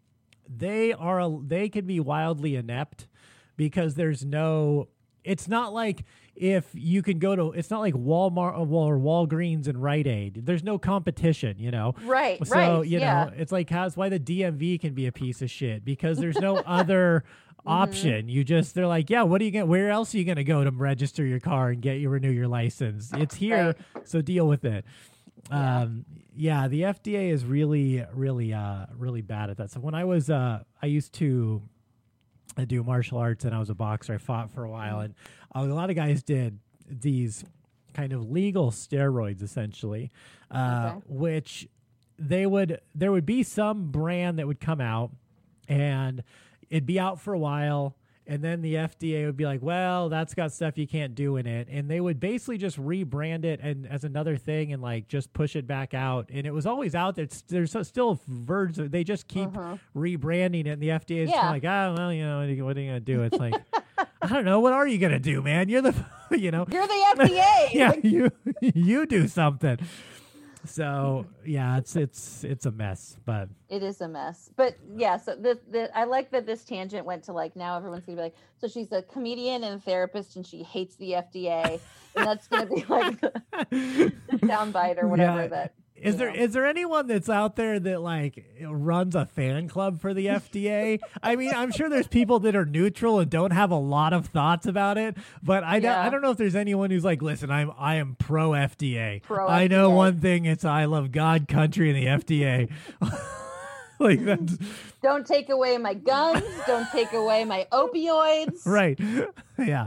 they can be wildly inept, because it's not like if you can go to, it's not like Walmart or Walgreens and Rite Aid. There's no competition, Right. So, it's like that's why the DMV can be a piece of shit, because there's no other option. They're like, where else are you going to go to register your car and renew your license? It's here. Right. So deal with it. The FDA is really, really, really bad at that. So when I used to do martial arts and I was a boxer, I fought for a while, and a lot of guys did these kind of legal steroids, essentially, which there would be some brand that would come out and it'd be out for a while, and then the FDA would be like, well, that's got stuff you can't do in it. And they would basically just rebrand it and as another thing and like just push it back out. And it was always out there. There's still versions. They just keep rebranding it. And the FDA is kind of like, what are you going to do? It's like, I don't know. What are you going to do, man? You're the, You're the FDA. You do something. So it's a mess, but it is a mess. But so I like that this tangent went to like, now everyone's gonna be like, so she's a comedian and a therapist and she hates the FDA, and that's gonna be like the soundbite or whatever. That is there anyone that's out there that like runs a fan club for the FDA? I mean, I'm sure there's people that are neutral and don't have a lot of thoughts about it, but I don't know if there's anyone who's like, listen, I am pro FDA. I know one thing, it's I love God, country, and the FDA. Like that's, don't take away my guns, don't take away my opioids. Right. Yeah.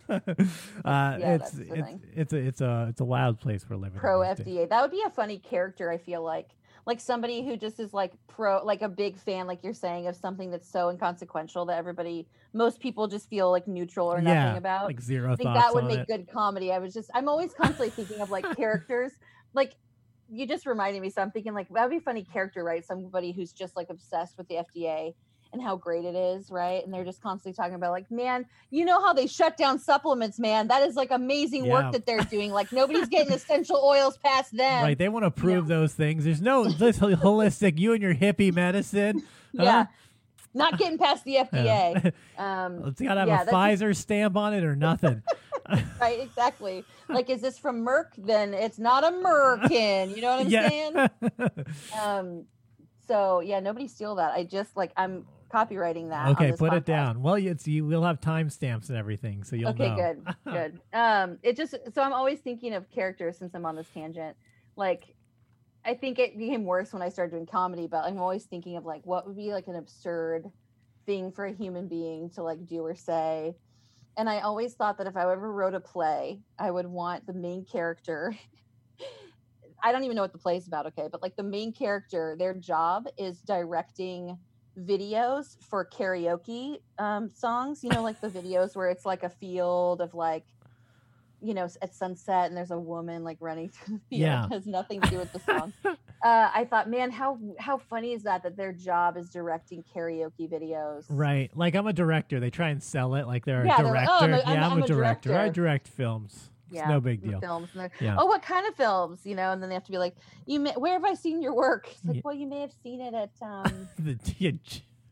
It's a wild place we're living. Pro FDA. That would be a funny character, I feel like somebody who just is like like a big fan, like you're saying, of something that's so inconsequential that most people just feel like neutral or nothing about. Like zero I think thoughts. That would on make it. Good comedy. I'm always constantly thinking of like characters. Like you just reminded me, so I'm thinking like that'd be a funny character, right? Somebody who's just like obsessed with the FDA and how great it is, right? And they're just constantly talking about like, man, you know how they shut down supplements, man. That is like amazing work that they're doing. Like nobody's getting essential oils past them. Right. They want to prove those things. There's no this holistic, you and your hippie medicine. Yeah. Not getting past the FDA. It's got to have a Pfizer stamp on it or nothing. Right, exactly. Like, is this from Merck? Then it's not American. You know what I'm saying? So nobody steal that. I just I'm copywriting that. Okay, put it down. Well, we'll have timestamps and everything, so you'll know. Okay, good. So I'm always thinking of characters since I'm on this tangent. Like, I think it became worse when I started doing comedy, but I'm always thinking of like what would be like an absurd thing for a human being to like do or say. And I always thought that if I ever wrote a play, I would want the main character. I don't even know what the play is about, okay? But like the main character, their job is directing videos for karaoke songs. Like the videos where it's like a field of like, at sunset and there's a woman like running through the field. It has nothing to do with the song. I thought, man, how funny is that their job is directing karaoke videos? Right. Like I'm a director. They try and sell it like they're a director. Like, I'm a director. I direct films. It's no big deal. Films. And what kind of films? And then they have to be like, where have I seen your work? It's like, well, you may have seen it at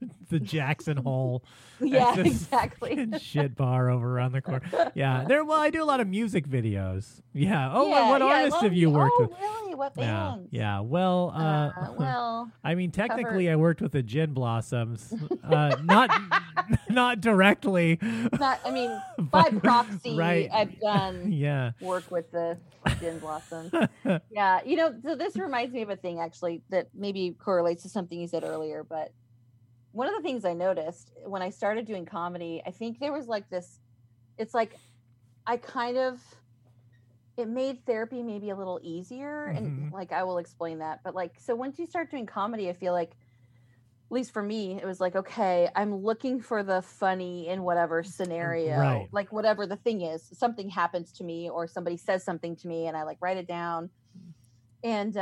the Jackson Hole. Yeah, That's this exactly. fucking shit bar over around the corner. Yeah, well, I do a lot of music videos. Yeah. Oh, Yeah, what yeah, artists have you worked with? Really? What Yeah, bands? yeah. Well, Well, I mean, technically, cover- I worked with the Gin Blossoms, not directly. not. I mean, by proxy, Right. I've done Yeah. work with the Gin Blossoms. Yeah, so this reminds me of a thing actually that maybe correlates to something you said earlier. But one of the things I noticed when I started doing comedy, I think there was like this. It's like it made therapy maybe a little easier, and like I will explain that. But like, so once you start doing comedy, I feel like, at least for me, it was like, okay, I'm looking for the funny in whatever scenario, Right. like whatever the thing is, something happens to me or somebody says something to me and I like write it down. And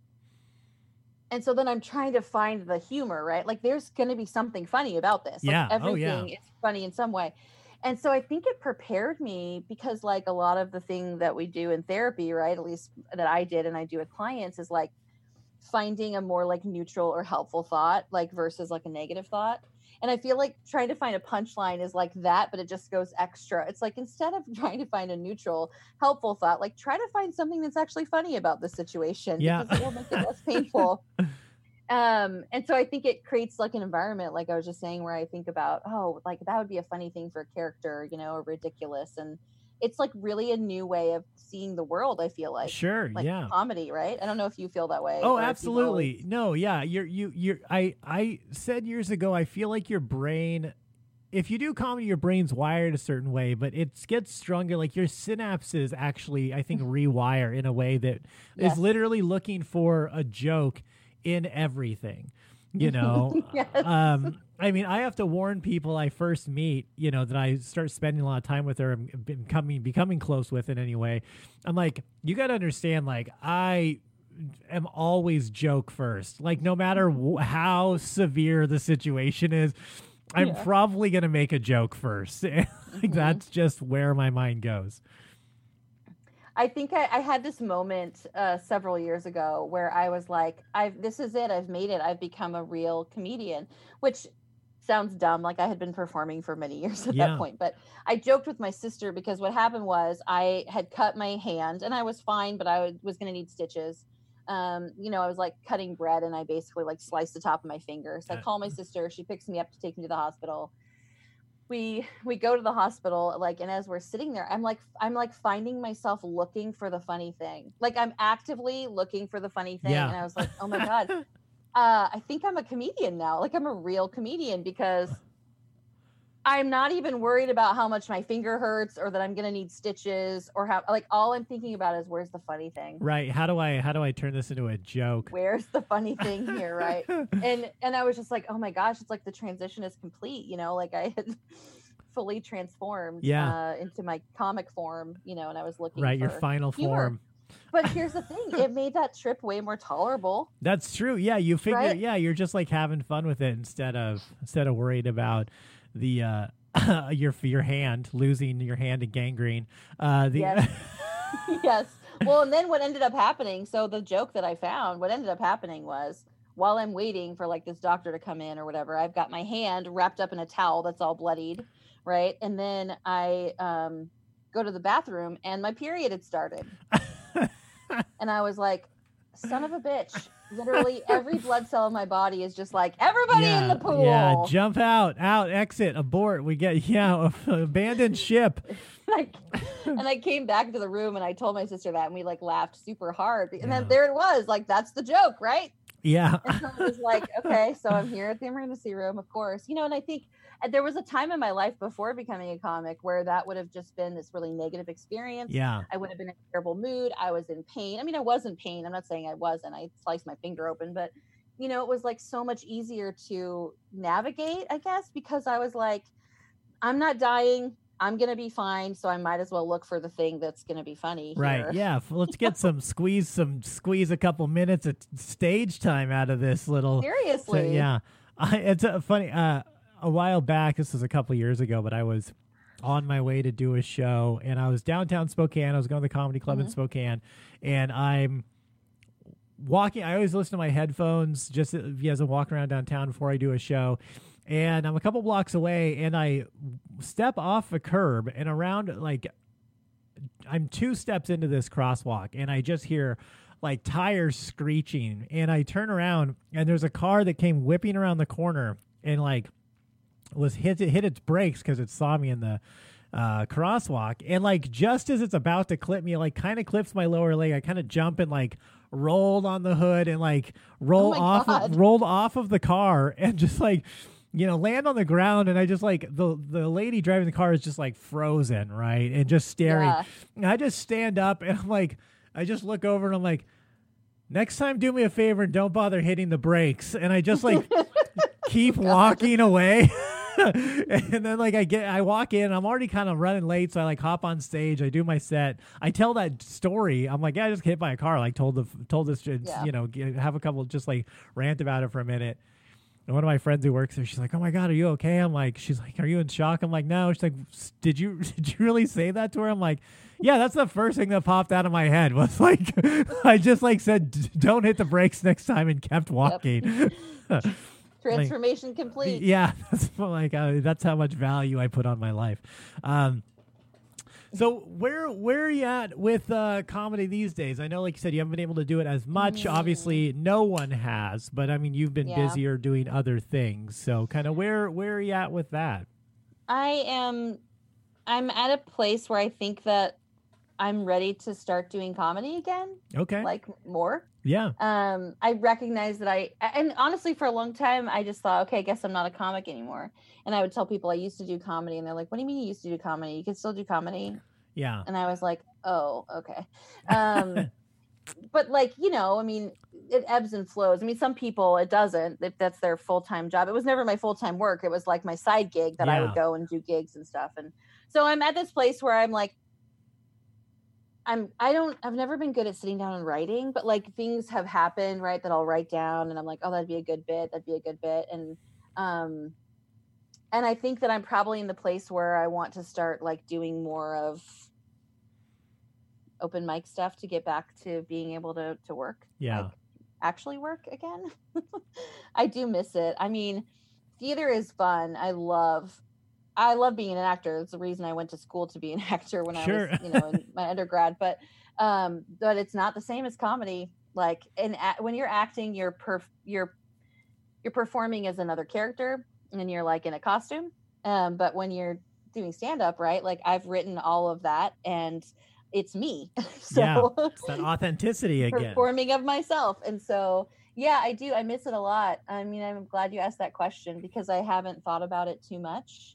so then I'm trying to find the humor, right? Like there's going to be something funny about this. Like, Yeah. Oh, everything yeah. is funny in some way. And so I think it prepared me because like a lot of the thing that we do in therapy, right? At least that I did and I do with clients is like finding a more like neutral or helpful thought, like versus like a negative thought. And I feel like trying to find a punchline is like that, but it just goes extra. It's like, instead of trying to find a neutral, helpful thought, like try to find something that's actually funny about the situation. Yeah. Because it will make it less painful. And so I think it creates like an environment, like I was just saying, where I think about, oh, like that would be a funny thing for a character, or ridiculous. And it's like really a new way of seeing the world, I feel like. Sure. Like Yeah. comedy, right? I don't know if you feel that way. Oh, or if you've absolutely. always- No, yeah. I said years ago, I feel like your brain, if you do comedy, your brain's wired a certain way, but it gets stronger. Like your synapses actually, I think, rewire in a way that Yes. is literally looking for a joke in everything, Yes. I mean, I have to warn people I first meet, that I start spending a lot of time with or becoming close with in any way. I'm like, you got to understand, like, I am always joke first. Like, no matter how severe the situation is, I'm probably going to make a joke first. Like, that's just where my mind goes. I think I had this moment several years ago where I was like, this is it. I've made it. I've become a real comedian, which sounds dumb. Like I had been performing for many years at that point, but I joked with my sister because what happened was I had cut my hand and I was fine, but I was going to need stitches. I was like cutting bread and I basically like sliced the top of my finger. So I call my sister. She picks me up to take me to the hospital. We go to the hospital, like, and as we're sitting there, I'm like finding myself looking for the funny thing. Like I'm actively looking for the funny thing. Yeah. And I was like, oh my God, I think I'm a comedian now. Like I'm a real comedian because I'm not even worried about how much my finger hurts or that I'm going to need stitches or how, like, all I'm thinking about is where's the funny thing? Right. How do I turn this into a joke? Where's the funny thing here? Right. And I was just like, oh my gosh, it's like the transition is complete. Like I had fully transformed into my comic form, and I was looking for your final humor. form. But here's the thing. It made that trip way more tolerable. That's true. Yeah. You figure, Right? you're just like having fun with it instead of worried about the, your hand, losing your hand to gangrene. Yes. Yes. Well, and then what ended up happening, so the joke that I found, what ended up happening was while I'm waiting for like this doctor to come in or whatever, I've got my hand wrapped up in a towel that's all bloodied, right? And then I go to the bathroom and my period had started. And I was like, son of a bitch. Literally every blood cell in my body is just like, everybody in the pool. Yeah, jump out, exit, abort. We get, abandon ship. And I came back to the room and I told my sister that and we like laughed super hard. And then there it was, like, that's the joke, right? Yeah. And so I was like, okay, so I'm here at the emergency room, of course. And I think there was a time in my life before becoming a comic where that would have just been this really negative experience. Yeah. I would have been in a terrible mood. I was in pain. I mean, I was in pain. I'm not saying I wasn't. I sliced my finger open, but it was like so much easier to navigate, I guess, because I was like, I'm not dying. I'm going to be fine. So I might as well look for the thing that's going to be funny. Right. Here. Yeah. Let's get squeeze a couple minutes of stage time out of this little. Seriously. So, yeah. It's funny. A while back, this was a couple years ago, but I was on my way to do a show and I was downtown Spokane. I was going to the comedy club in Spokane and I'm walking. I always listen to my headphones just as I'm walking around downtown before I do a show. and I'm a couple blocks away, and I step off a curb and around, like, I'm 2 steps into this crosswalk, and I just hear like tires screeching, and I turn around, and there's a car that came whipping around the corner and like was hit its brakes because it saw me in the crosswalk, and like just as it's about to clip me, it like kind of clips my lower leg. I kind of jump and like rolled on the hood and like rolled off of the car, and just like, you know, land on the ground. And I just like the lady driving the car is just like frozen, right, and just staring. Yeah. And I just stand up, and I'm like, I just look over, and I'm like, next time do me a favor and don't bother hitting the brakes. And I just like keep walking away. And then like I walk in, I'm already kind of running late, so I like hop on stage, I do my set, I tell that story. I'm like, yeah, I just get hit by a car, like told this, you know, have a couple, just like rant about it for a minute. And one of my friends who works there, she's like, oh my God, are you okay? I'm like, she's like, are you in shock? I'm like, no. She's like, did you really say that to her? I'm like, yeah, that's the first thing that popped out of my head was like, I just like said, don't hit the brakes next time, and kept walking. Yep. Transformation complete. Yeah, that's like that's how much value I put on my life. So where are you at with comedy these days? I know, like you said, you haven't been able to do it as much. Obviously, no one has, but I mean, you've been busier doing other things. So kind of where are you at with that? I'm at a place where I think that I'm ready to start doing comedy again. Okay. Like more. Yeah. I recognize that and honestly, for a long time, I just thought, okay, I guess I'm not a comic anymore. And I would tell people I used to do comedy, and they're like, what do you mean you used to do comedy? You can still do comedy. Yeah. And I was like, oh, okay. But like, you know, I mean, it ebbs and flows. I mean, some people, it doesn't, if that's their full-time job. It was never my full-time work. It was like my side gig that I would go and do gigs and stuff. And so I'm at this place where I'm like, I've never been good at sitting down and writing, but like things have happened, right, that I'll write down, and I'm like, oh, that'd be a good bit. And I think that I'm probably in the place where I want to start like doing more of open mic stuff to get back to being able to work. Yeah. Like, actually work again. I do miss it. I mean, theater is fun. I love being an actor. It's the reason I went to school to be an actor when I was, you know, in my undergrad. But it's not the same as comedy. Like, when you're acting, you're performing as another character, and you're like in a costume. But when you're doing stand up, right? Like, I've written all of that, and it's me. So it's that authenticity again. Performing of myself, and so. Yeah, I do. I miss it a lot. I mean, I'm glad you asked that question because I haven't thought about it too much.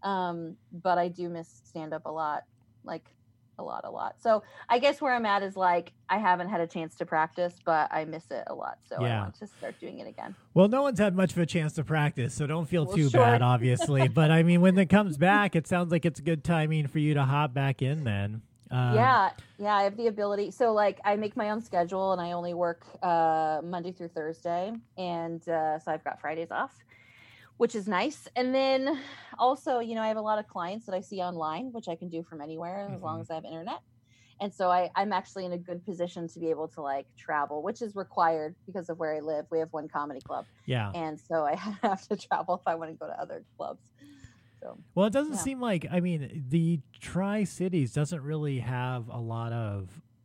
But I do miss stand-up a lot, like a lot. So I guess where I'm at is like, I haven't had a chance to practice, but I miss it a lot. So I want to start doing it again. Well, no one's had much of a chance to practice, so don't feel too bad, obviously. But I mean, when it comes back, it sounds like it's good timing for you to hop back in then. Yeah, I have the ability. So like, I make my own schedule, and I only work Monday through Thursday. And so I've got Fridays off, which is nice. And then also, you know, I have a lot of clients that I see online, which I can do from anywhere as long as I have internet. And so I'm actually in a good position to be able to like travel, which is required because of where I live. We have one comedy club. Yeah. And so I have to travel if I want to go to other clubs. So, well, it doesn't seem like, I mean, the Tri-Cities doesn't really have a lot of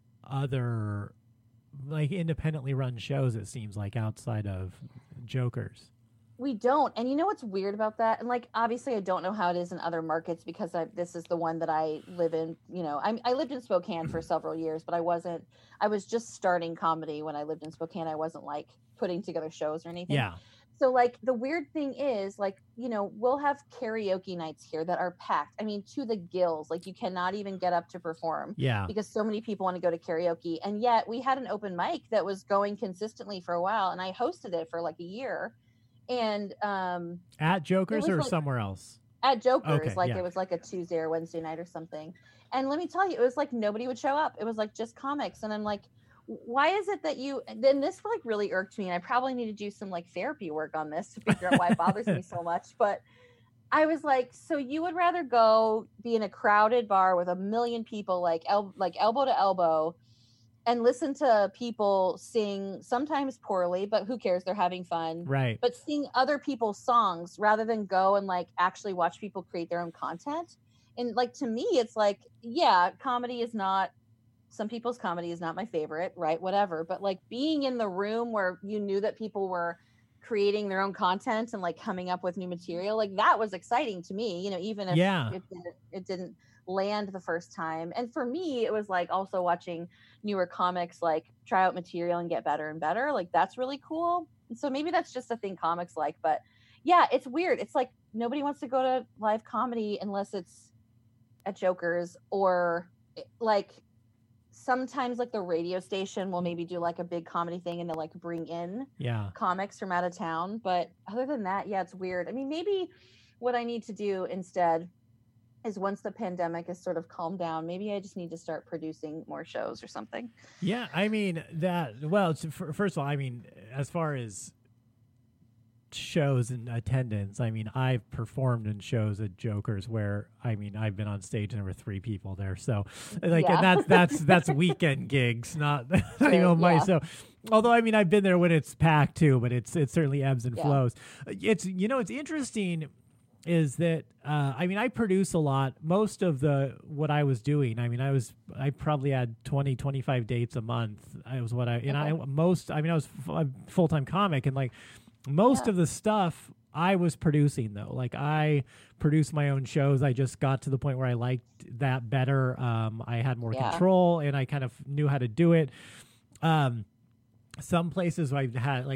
other like independently run shows, it seems like, outside of Jokers. We don't. And you know what's weird about that? And like, obviously I don't know how it is in other markets because this is the one that I live in. You know, I lived in Spokane for several years, but I was just starting comedy when I lived in Spokane. I wasn't like putting together shows or anything. Yeah. So like, the weird thing is like, you know, we'll have karaoke nights here that are packed. I mean, to the gills, like you cannot even get up to perform. Yeah. Because so many people want to go to karaoke. And yet we had an open mic that was going consistently for a while, and I hosted it for like a year. And at Jokers or like, somewhere else? At Jokers, okay, it was like a Tuesday or Wednesday night or something. And let me tell you, it was like nobody would show up. It was like just comics. And I'm like, why is it that then this like really irked me, and I probably need to do some like therapy work on this to figure out why it bothers me so much. But I was like, so you would rather go be in a crowded bar with a million people, like elbow to elbow, and listen to people sing, sometimes poorly, but who cares? They're having fun. Right. But sing other people's songs rather than go and like actually watch people create their own content. And like, to me, it's like, yeah, comedy is not, some people's comedy is not my favorite, right? Whatever. But like being in the room where you knew that people were creating their own content and like coming up with new material, like that was exciting to me, you know, even if it didn't land the first time. And for me, it was like also watching newer comics like try out material and get better and better. Like that's really cool. And so maybe that's just a thing comics like. But yeah, it's weird. It's like nobody wants to go to live comedy unless it's at Joker's, or like sometimes like the radio station will maybe do like a big comedy thing and they'll like bring in comics from out of town. But other than that, yeah, it's weird. I mean, maybe what I need to do instead is once the pandemic is sort of calmed down, maybe I just need to start producing more shows or something. Yeah, I mean first of all, I mean, as far as shows and attendance, I mean, I've performed in shows at Joker's where, I mean, I've been on stage and there were 3 people there. So like, and that's weekend gigs, not, you know, so, although, I mean, I've been there when it's packed too, but it certainly ebbs and flows. It's, you know, it's interesting is that, I mean, I produce a lot. Most of what I was doing, I mean, I probably had 20, 25 dates a month. I was I was a full-time comic, and like most of the stuff I was producing though. Like I produced my own shows. I just got to the point where I liked that better. I had more control and I kind of knew how to do it. Some places I had,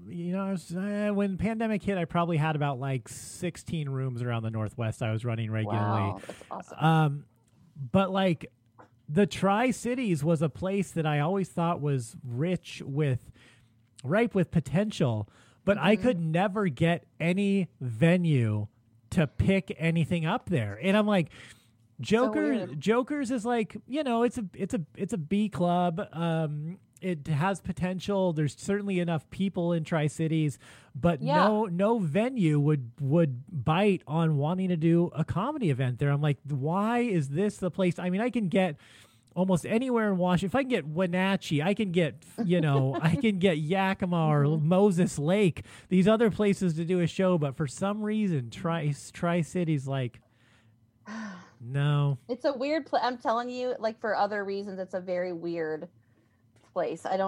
when pandemic hit, I probably had about like 16 rooms around the Northwest I was running regularly. Wow, that's awesome. But like the Tri-Cities was a place that I always thought was ripe with potential, but I could never get any venue to pick anything up there. And I'm like, Joker's is like, you know, it's a B club. It has potential. There's certainly enough people in Tri-Cities, but no venue would bite on wanting to do a comedy event there. I'm like, why is this the place? I mean, I can get almost anywhere in Washington. If I can get Wenatchee, I can get, you know, I can get Yakima or Moses Lake, these other places to do a show. But for some reason, Tri-Cities, like, no. It's a weird place. I'm telling you, like for other reasons, it's a very weird place. I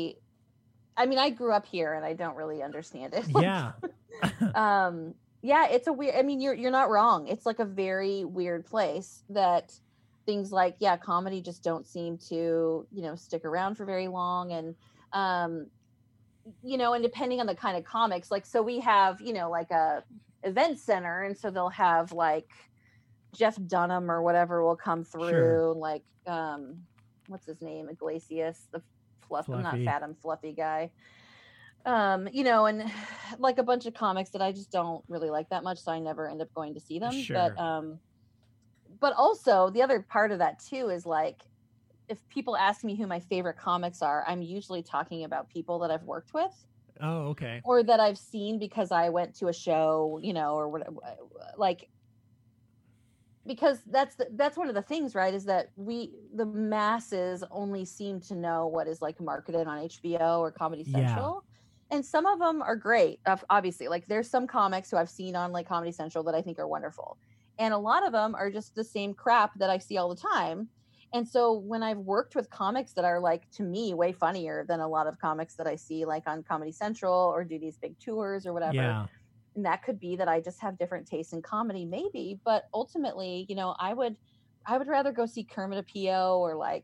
grew up here and I don't really understand it. Yeah. It's a weird, I mean, you're not wrong. It's like a very weird place that things like, comedy just don't seem to, you know, stick around for very long. And, you know, and depending on the kind of comics, like, so we have, you know, like a event center. And so they'll have like Jeff Dunham or whatever will come through, like, what's his name? Iglesias, the fluffy guy. You know, and like a bunch of comics that I just don't really like that much, so I never end up going to see them. Sure. But also the other part of that too is like, if people ask me who my favorite comics are, I'm usually talking about people that I've worked with. Oh, okay. Or that I've seen because I went to a show, you know, or whatever, like, because that's one of the things, right, is that the masses only seem to know what is like marketed on HBO or Comedy Central. And some of them are great, obviously. Like there's some comics who I've seen on like Comedy Central that I think are wonderful, and a lot of them are just the same crap that I see all the time. And so when I've worked with comics that are like, to me, way funnier than a lot of comics that I see like on Comedy Central or do these big tours or whatever, and that could be that I just have different tastes in comedy, maybe. But ultimately, you know, I would rather go see Kermit Apio or like,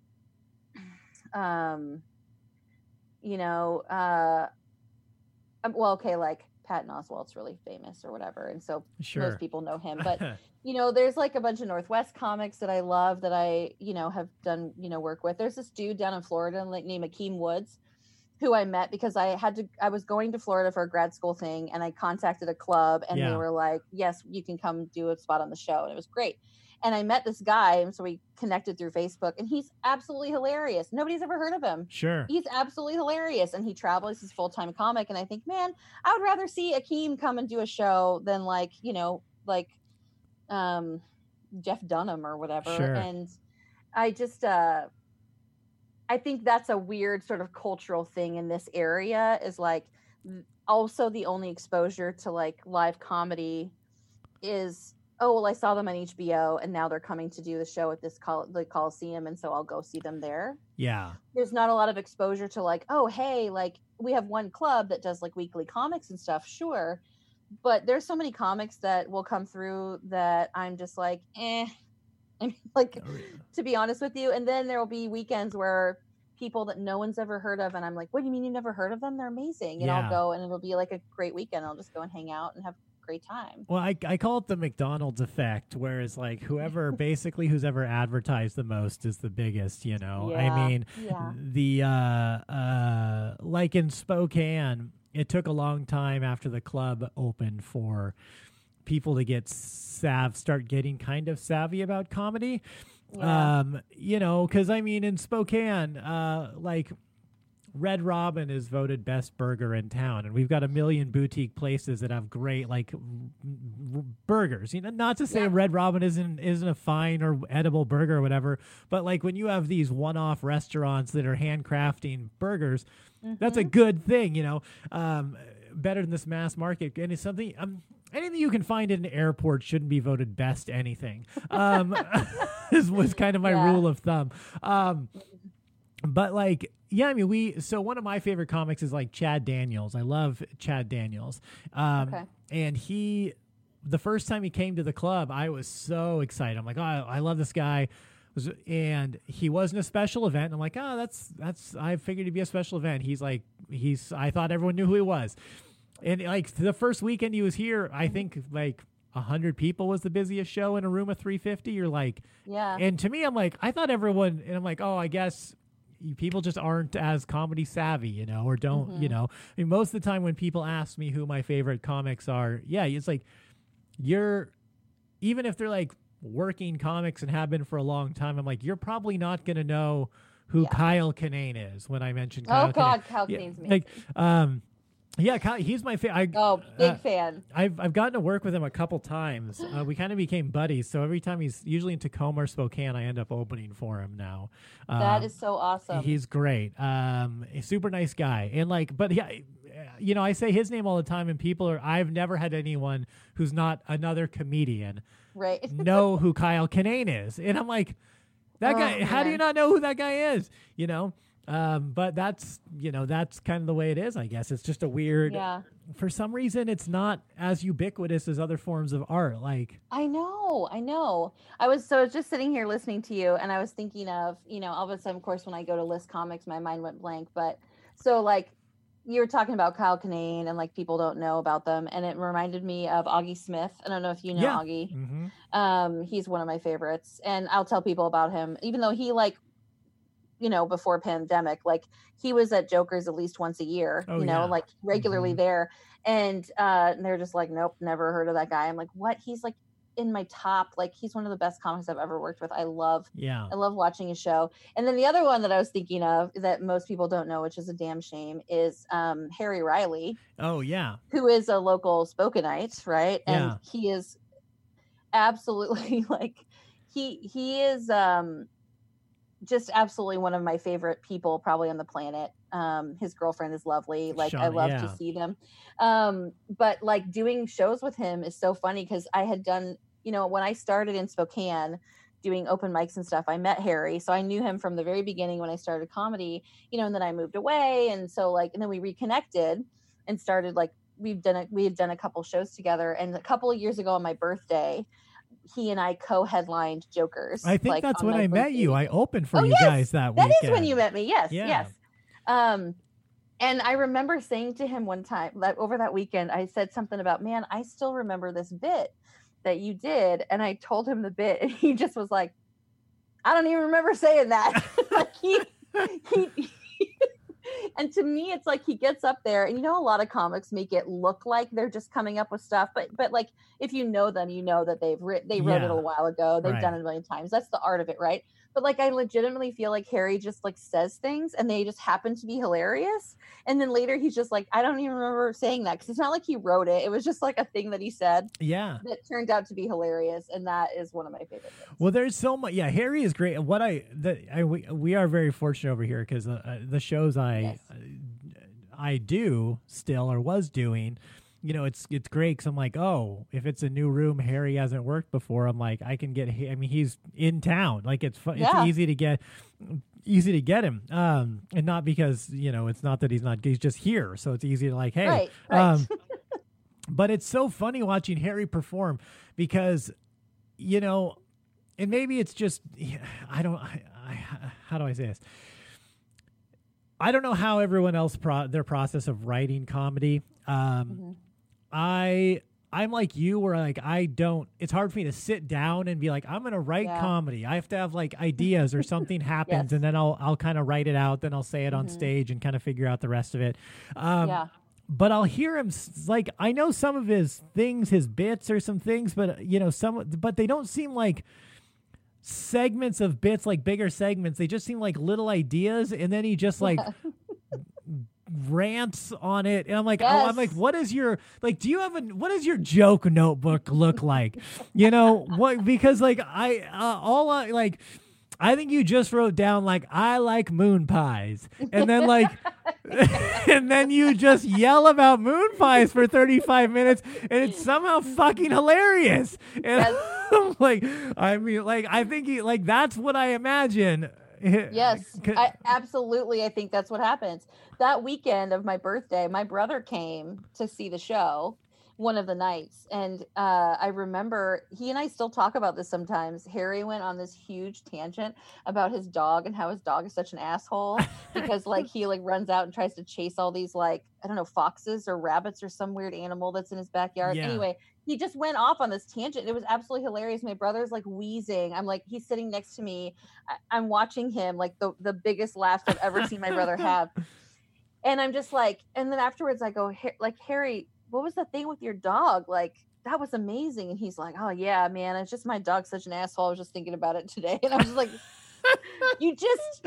you know, like Patton Oswalt's really famous or whatever, and so most people know him. But you know, there's like a bunch of Northwest comics that I love that I, you know, have done, you know, work with. There's this dude down in Florida named Akeem Woods, who I met because I was going to Florida for a grad school thing, and I contacted a club and they were like, yes, you can come do a spot on the show. And it was great. And I met this guy, and so we connected through Facebook, and he's absolutely hilarious. Nobody's ever heard of him. Sure. He's absolutely hilarious, and he travels. He's a full-time comic, and I think, man, I would rather see Akeem come and do a show than like, you know, like Jeff Dunham or whatever. Sure. And I just, I think that's a weird sort of cultural thing in this area, is like also the only exposure to like live comedy is, oh, well, I saw them on HBO and now they're coming to do the show at this the Coliseum, and so I'll go see them there. Yeah. There's not a lot of exposure to like, oh, hey, like we have one club that does like weekly comics and stuff, sure, but there's so many comics that will come through that I'm just like, I mean, like, to be honest with you. And then there will be weekends where people that no one's ever heard of, and I'm like, what do you mean you never heard of them? They're amazing. And I'll go, and it'll be like a great weekend. I'll just go and hang out and have great time. Well, I call it the McDonald's effect, where it's like whoever basically who's ever advertised the most is the biggest, you know. Yeah, I mean, yeah. the like in Spokane, it took a long time after the club opened for people to get start getting kind of savvy about comedy. Yeah. You know, because I mean, in Spokane, like Red Robin is voted best burger in town, and we've got a million boutique places that have great like burgers. You know, not to say Red Robin isn't a fine or edible burger or whatever, but like when you have these one-off restaurants that are handcrafting burgers, that's a good thing. You know, better than this mass market, and it's something. Anything you can find in an airport shouldn't be voted best anything. Was kind of my rule of thumb. But like, yeah, I mean, so one of my favorite comics is like Chad Daniels. I love Chad Daniels. And the first time he came to the club, I was so excited. I'm like, oh, I love this guy. And he wasn't a special event. And I'm like, oh, that's, I figured he'd be a special event. I thought everyone knew who he was. And like the first weekend he was here, I think like 100 people was the busiest show in a room of 350. You're like, yeah. And to me, I'm like, I thought everyone, and I'm like, oh, I guess people just aren't as comedy savvy, you know, or don't, you know. I mean, most of the time when people ask me who my favorite comics are, yeah, it's like even if they're like working comics and have been for a long time, I'm like, you're probably not going to know who Kyle Kinane is when I mention Kyle Kinane. Kyle Kinane's amazing. Like, yeah, Kyle, he's my favorite. Big fan. I've gotten to work with him a couple times. We kind of became buddies. So every time he's usually in Tacoma or Spokane, I end up opening for him now. That is so awesome. He's great. A super nice guy. And like, but yeah, you know, I say his name all the time, and I've never had anyone who's not another comedian know who Kyle Kinane is. And I'm like, that guy, how do you not know who that guy is? You know? But that's kind of the way it is, I guess. It's just a weird, for some reason, it's not as ubiquitous as other forms of art. Like, I know. I was just sitting here listening to you, and I was thinking of, you know, all of a sudden, of course, when I go to list comics, my mind went blank. But so like you were talking about Kyle Kinane and like people don't know about them. And it reminded me of Augie Smith. I don't know if you know Augie. Mm-hmm. He's one of my favorites, and I'll tell people about him, even though he like, you know, before pandemic, like he was at Joker's at least once a year, like regularly there. And they're just like, nope, never heard of that guy. I'm like, what? He's like in my top, like he's one of the best comics I've ever worked with. I love watching his show. And then the other one that I was thinking of that most people don't know, which is a damn shame, is Harry Riley. Oh yeah. Who is a local Spokaneite, right? And he is absolutely like, he is, just absolutely one of my favorite people probably on the planet. His girlfriend is lovely. Like I love to see them. But like doing shows with him is so funny because I had done, you know, when I started in Spokane doing open mics and stuff, I met Harry. So I knew him from the very beginning when I started comedy, you know, and then I moved away. And so like, and then we reconnected and started like, we had done a couple shows together. And a couple of years ago on my birthday, he and I co-headlined Joker's. I think that's when I met you. I opened for you guys that weekend. That is when you met me. Yes. And I remember saying to him one time that over that weekend, I said something about, man, I still remember this bit that you did. And I told him the bit and he just was like, I don't even remember saying that. Like And to me, it's like he gets up there, and a lot of comics make it look like they're just coming up with stuff, but like if you know them, you know that they wrote it a while ago. They've done it a million times. That's the art of it, right? But like I legitimately feel like Harry just like says things and they just happen to be hilarious. And then later he's just like, I don't even remember saying that, because it's not like he wrote it. It was just like a thing that he said. Yeah. That turned out to be hilarious, and that is one of my favorite things. Well, there's so much. Yeah, Harry is great. What we are very fortunate over here, because the shows I do still or was doing, it's great, because I'm like, oh, if it's a new room Harry hasn't worked before, I'm like, I can get. I mean, he's in town. Like it's easy to get him, and not because it's not that he's just here, so it's easy to like, hey, right. But it's so funny watching Harry perform, because and maybe it's just how do I say this? I don't know how everyone else their process of writing comedy. I'm like you, where like it's hard for me to sit down and be like, I'm going to write comedy. I have to have like ideas or something happens, and then I'll kind of write it out. Then I'll say it on stage and kind of figure out the rest of it. But I'll hear him like, I know some of his things, his bits or some things, but but they don't seem like segments of bits, like bigger segments. They just seem like little ideas. And then he just like rants on it, and I'm like, what is your like? Do you have what does your joke notebook look like? What? Because like I think you just wrote down like, I like moon pies, and then like, and then you just yell about moon pies for 35 minutes, and it's somehow fucking hilarious. And I'm like, I think that's what I imagine. Yes, I think that's what happens. That weekend of my birthday, my brother came to see the show one of the nights, and I remember he and I still talk about this sometimes. Harry went on this huge tangent about his dog and how his dog is such an asshole because like he like runs out and tries to chase all these like, I don't know, foxes or rabbits or some weird animal that's in his backyard. Anyway, he just went off on this tangent. It was absolutely hilarious. My brother's like wheezing. I'm like, he's sitting next to me. I'm watching him, like the biggest laughs I've ever seen my brother have. And I'm just like, and then afterwards I go, like, Harry, what was the thing with your dog? Like, that was amazing. And he's like, oh yeah, man, it's just my dog's such an asshole. I was just thinking about it today. And I was just like, you just,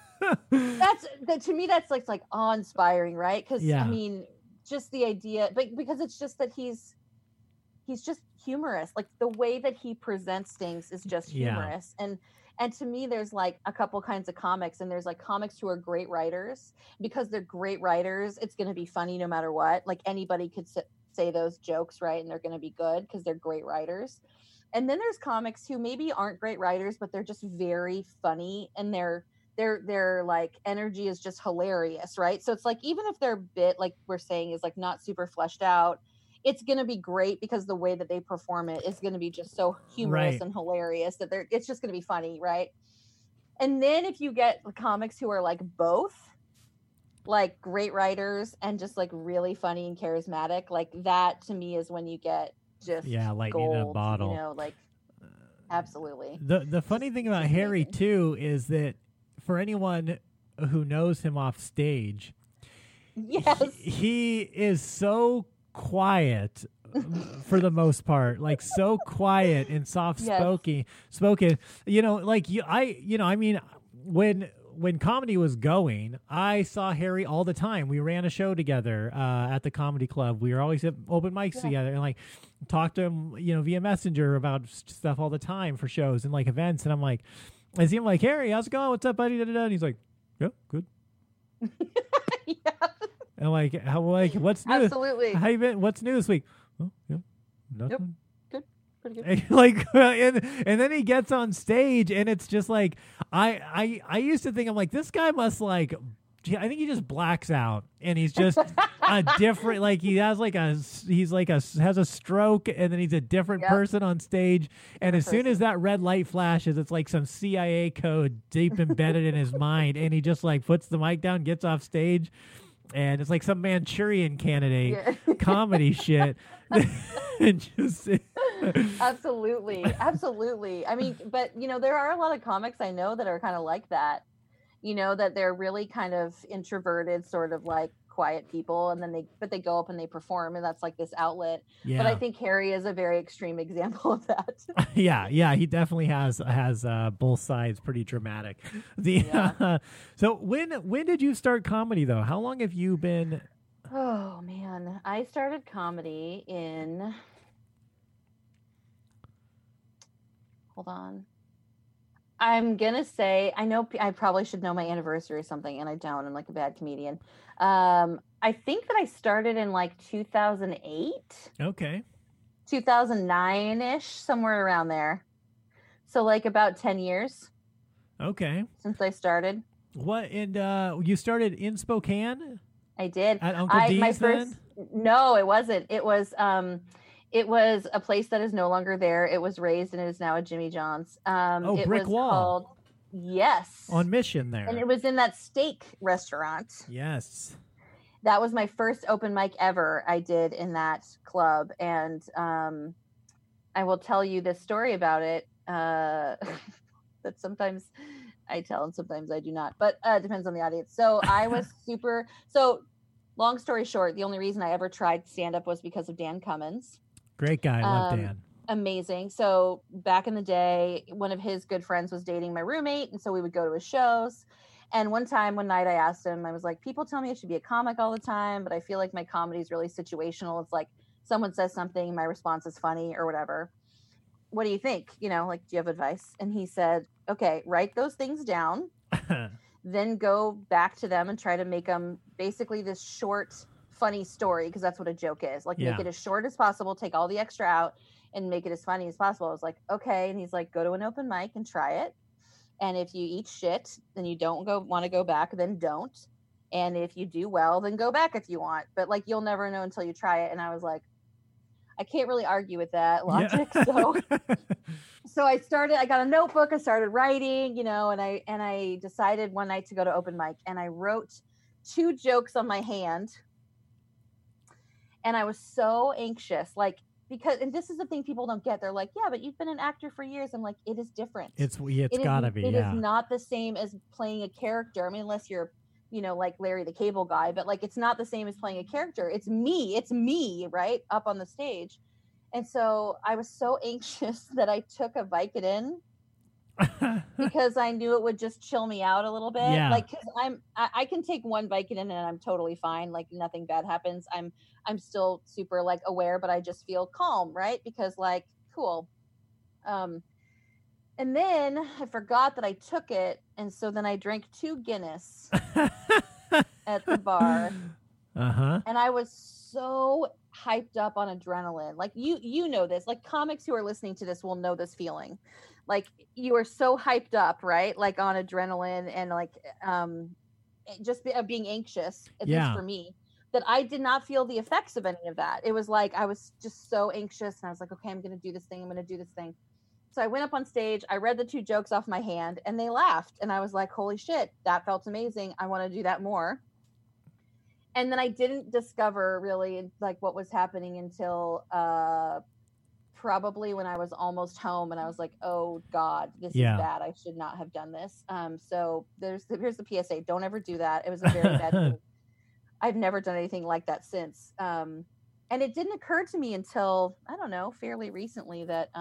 to me, that's like awe-inspiring, right? Because I mean, just the idea, but because it's just that he's just humorous. Like the way that he presents things is just humorous. And to me, there's like a couple kinds of comics, and there's like comics who are great writers. Because they're great writers, it's going to be funny no matter what. Like anybody could say those jokes, right? And they're going to be good because they're great writers. And then there's comics who maybe aren't great writers, but they're just very funny, and their like energy is just hilarious, right? So it's like, even if their bit, like we're saying, is like not super fleshed out, it's going to be great because the way that they perform it is going to be just so humorous and hilarious that it's just going to be funny, right? And then if you get comics who are like both, like great writers and just like really funny and charismatic, like that to me is when you get just lightning gold, in a bottle. Like absolutely. The funny thing about Harry too is that for anyone who knows him off stage, he is so quiet for the most part, like so quiet and soft spoken. I mean, when comedy was going, I saw Harry all the time. We ran a show together at the comedy club. We were always at open mics together, and like talked to him, via Messenger about stuff all the time for shows and like events. And I'm like, I see him like, Harry, how's it going? What's up, buddy? Da, da, da. And he's like, yeah, good. And what's new? Absolutely. How you been? What's new this week? Oh, yeah, nothing. Yep. Good. Pretty good. And then he gets on stage, and it's just like, I used to think, I'm like, this guy must like, I think he just blacks out, and he's just a different, like he has has a stroke, and then he's a different person on stage. And as soon as that red light flashes, it's like some CIA code deep embedded in his mind, and he just like puts the mic down, gets off stage. And it's like some Manchurian Candidate comedy shit. Absolutely. I mean, but there are a lot of comics I know that are kind of like that. you know, that they're really kind of introverted, sort of like quiet people, and then they go up and they perform, and that's like this outlet. Yeah. But I think Harry is a very extreme example of that. yeah, he definitely has both sides, pretty dramatic. So when did you start comedy though? How long have you been? Oh man, I started comedy in. Hold on. I'm gonna say, I know I probably should know my anniversary or something, and I don't. I'm like a bad comedian. I think that I started in like 2008. Okay. 2009-ish, somewhere around there. So like about 10 years. Okay. Since I started. What, and you started in Spokane? I did. At Uncle D's then? No, it wasn't. It was a place that is no longer there. It was raised and it is now a Jimmy John's. It Brick was Wall. Called, yes. On Mission there. And it was in that steak restaurant. Yes. That was my first open mic ever I did in that club. And I will tell you this story about it that sometimes I tell and sometimes I do not, but it depends on the audience. So I was long story short, the only reason I ever tried stand-up was because of Dan Cummins. Great guy. Love Dan. Amazing. So back in the day, one of his good friends was dating my roommate, and so we would go to his shows. And one night I asked him, I was like, people tell me I should be a comic all the time, but I feel like my comedy is really situational. It's like someone says something, my response is funny or whatever. What do you think? You know, like, do you have advice? And he said, okay, write those things down, then go back to them and try to make them basically this short, funny story, because that's what a joke is. Like, make it as short as possible, take all the extra out, and make it as funny as possible. I was like, okay. And he's like, go to an open mic and try it. And if you eat shit, then you don't want to go back, then don't. And if you do well, then go back if you want. But like, you'll never know until you try it. And I was like, I can't really argue with that logic. Yeah. So I got a notebook, I started writing, you know, and I decided one night to go to open mic, and I wrote 2 jokes on my hand. And I was so anxious, like, because, and this is the thing people don't get. They're like, yeah, but you've been an actor for years. I'm like, it is different. It's gotta be. It is not the same as playing a character. I mean, unless you're, you know, like Larry the Cable Guy, but like, it's not the same as playing a character. It's me, right? Up on the stage. And so I was so anxious that I took a Vicodin because I knew it would just chill me out a little bit. Yeah. Like, cause I can take one Vicodin and I'm totally fine. Like, nothing bad happens. I'm still super like aware, but I just feel calm, right? Because like, cool. And then I forgot that I took it. And so then I drank 2 Guinness at the bar. Uh-huh. And I was so hyped up on adrenaline. Like, you know this, like, comics who are listening to this will know this feeling. Like, you are so hyped up, right? Like on adrenaline and like just being anxious, at least for me, that I did not feel the effects of any of that. It was like I was just so anxious, and I was like, okay, I'm going to do this thing. So I went up on stage, I read the 2 jokes off my hand, and they laughed. And I was like, holy shit, that felt amazing. I want to do that more. And then I didn't discover really like what was happening until probably when I was almost home, and I was like, oh God, this is bad. I should not have done this. So here's the PSA. Don't ever do that. It was a very bad thing. I've never done anything like that since. And it didn't occur to me until, I don't know, fairly recently that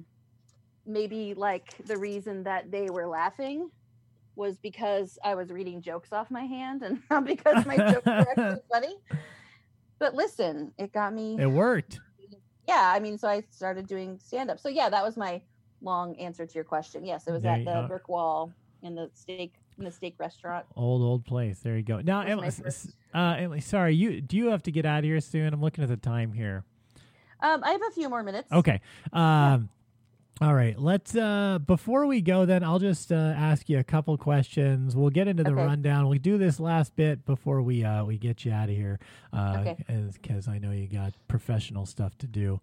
maybe like the reason that they were laughing was because I was reading jokes off my hand and not because my jokes were actually funny. But listen, it got me. It worked. Yeah, I mean, so I started doing stand-up. So yeah, that was my long answer to your question. Yes, it was at the Brick Wall in the steak restaurant. Old place. There you go. Now, Emily, sorry, do you have to get out of here soon? I'm looking at the time here. I have a few more minutes. Okay. All right, let's before we go then, I'll just ask you a couple questions. We'll get into the rundown. We do this last bit before we get you out of here, because I know you got professional stuff to do.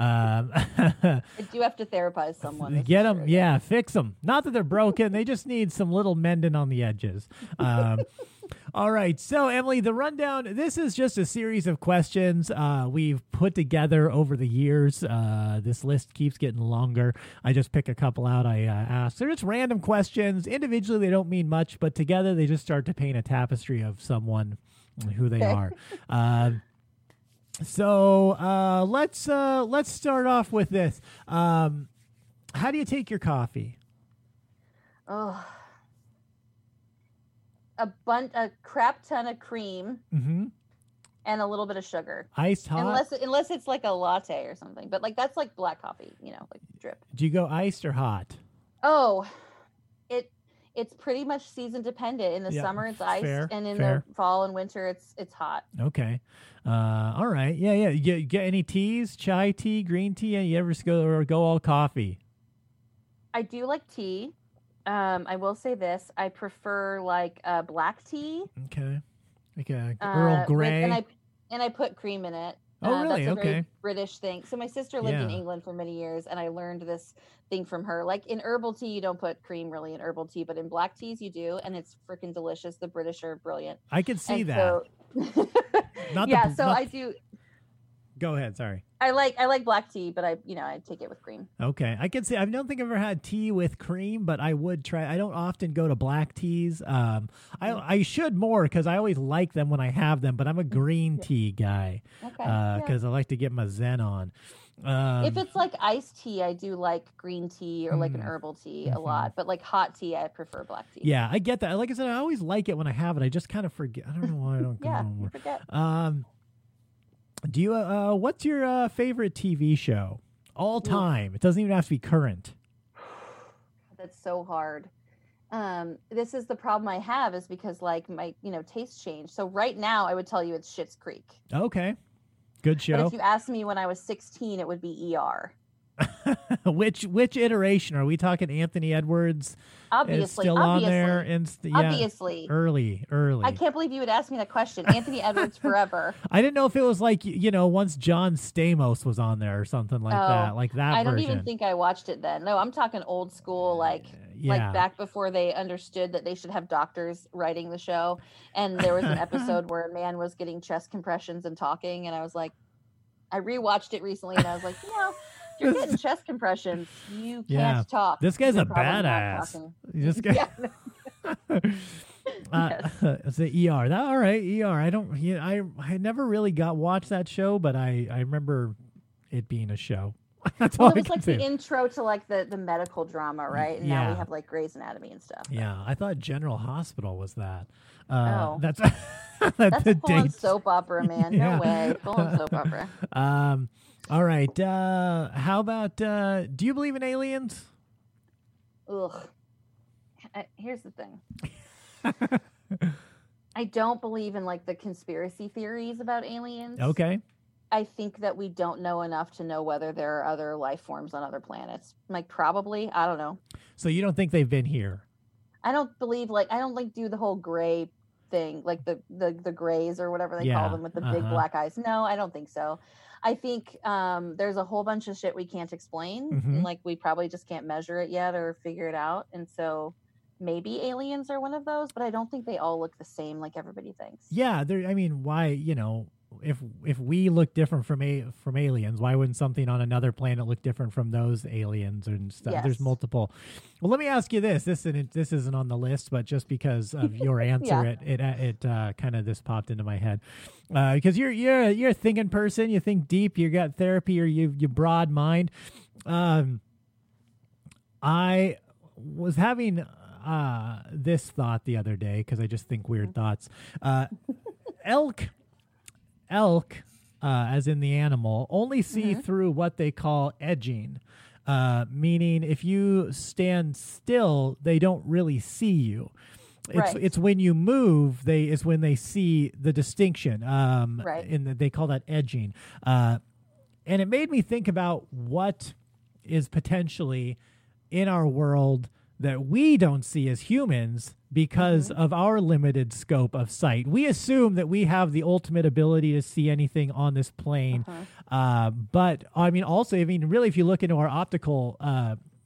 I do have to therapize someone. Get them, fix them. Not that they're broken, they just need some little mending on the edges. All right. So, Emily, the rundown, this is just a series of questions we've put together over the years. This list keeps getting longer. I just pick a couple out I asked. They're just random questions. Individually, they don't mean much, but together they just start to paint a tapestry of someone, who they are. So let's start off with this. How do you take your coffee? Oh, a crap ton of cream Mm-hmm. and a little bit of sugar. Iced hot? Unless it's like a latte or something. But like that's like black coffee, like drip. Do you go iced or hot? Oh, it's pretty much season dependent. In the Yeah, summer it's iced, fair, and in fair. the fall and winter it's hot. Okay. All right. Yeah. You get any teas? Chai tea, green tea? You ever go all coffee? I do like tea. I will say this: I prefer like black tea. Okay. Earl Grey. And I put cream in it. Oh, really? That's a Okay. very British thing. So my sister lived in Yeah. England for many years, and I learned this thing from her. Like in herbal tea, you don't put cream really in herbal tea, but in black teas you do, and it's freaking delicious. The British are brilliant. I can see And that. So, Not yeah, the, so not- I do. Go ahead. Sorry. I like black tea, but I take it with cream. Okay, I can see. I don't think I've ever had tea with cream, but I would try. I don't often go to black teas. I should more because I always like them when I have them. But I'm a green tea guy Okay. because I like to get my zen on. If it's like iced tea, I do like green tea or like an herbal tea a lot. But like hot tea, I prefer black tea. Yeah, I get that. Like I said, I always like it when I have it. I just kind of forget. I don't know why I don't go Yeah, anymore. you forget. Do you? What's your favorite TV show all time? It doesn't even have to be current. That's so hard. This is the problem I have is because like my tastes change. So right now I would tell you it's Schitt's Creek. Okay, good But show. if you asked me when I was 16, it would be ER. Which iteration are we talking? Anthony Edwards Obviously, is still on there, and obviously. early. I can't believe you would ask me that question. Anthony Edwards forever. I didn't know if it was like once John Stamos was on there or something like that, like that I don't version. even think I watched it then. No, I'm talking old school, like back before they understood that they should have doctors writing the show. And there was an episode where a man was getting chest compressions and talking, and I was like, I rewatched it recently, and I was like, if you're getting chest compressions, you can't talk. This guy's You're a probably not badass. talking. This guy. It's the ER. All right, ER. I never really watched that show, but I remember it being a show. That's all Well, it was I can like say. the intro to like the medical drama, right? And now Yeah. we have like Grey's Anatomy and stuff. Yeah, I thought General Hospital was that. Oh. That's That's the full on date. soap opera, man. Yeah. No way. Full on soap opera. All right. How about? Do you believe in aliens? Ugh. Here's the thing. I don't believe in like the conspiracy theories about aliens. Okay. I think that we don't know enough to know whether there are other life forms on other planets. Like probably, I don't know. So you don't think they've been here? I don't believe I don't do the whole gray thing, like the grays or whatever they call them with the big black eyes. No, I don't think so. I think there's a whole bunch of shit we can't explain. Mhm. Like we probably just can't measure it yet or figure it out. And so maybe aliens are one of those, but I don't think they all look the same like everybody thinks. Yeah. I mean, why? If we look different from aliens, why wouldn't something on another planet look different from those aliens and stuff? Yes. There's multiple. Well, let me ask you this. This isn't on the list, but just because of your answer, it kind of this popped into my head because you're a thinking person. You think deep. You got therapy, or you broad mind. I was having this thought the other day because I just think weird thoughts. Elk, as in the animal, only see through what they call edging, meaning if you stand still, they don't really see you. It's when you move, is when they see the distinction. They call that edging. And it made me think about what is potentially in our world that we don't see as humans because of our limited scope of sight. We assume that we have the ultimate ability to see anything on this plane. But really, if you look into our optical,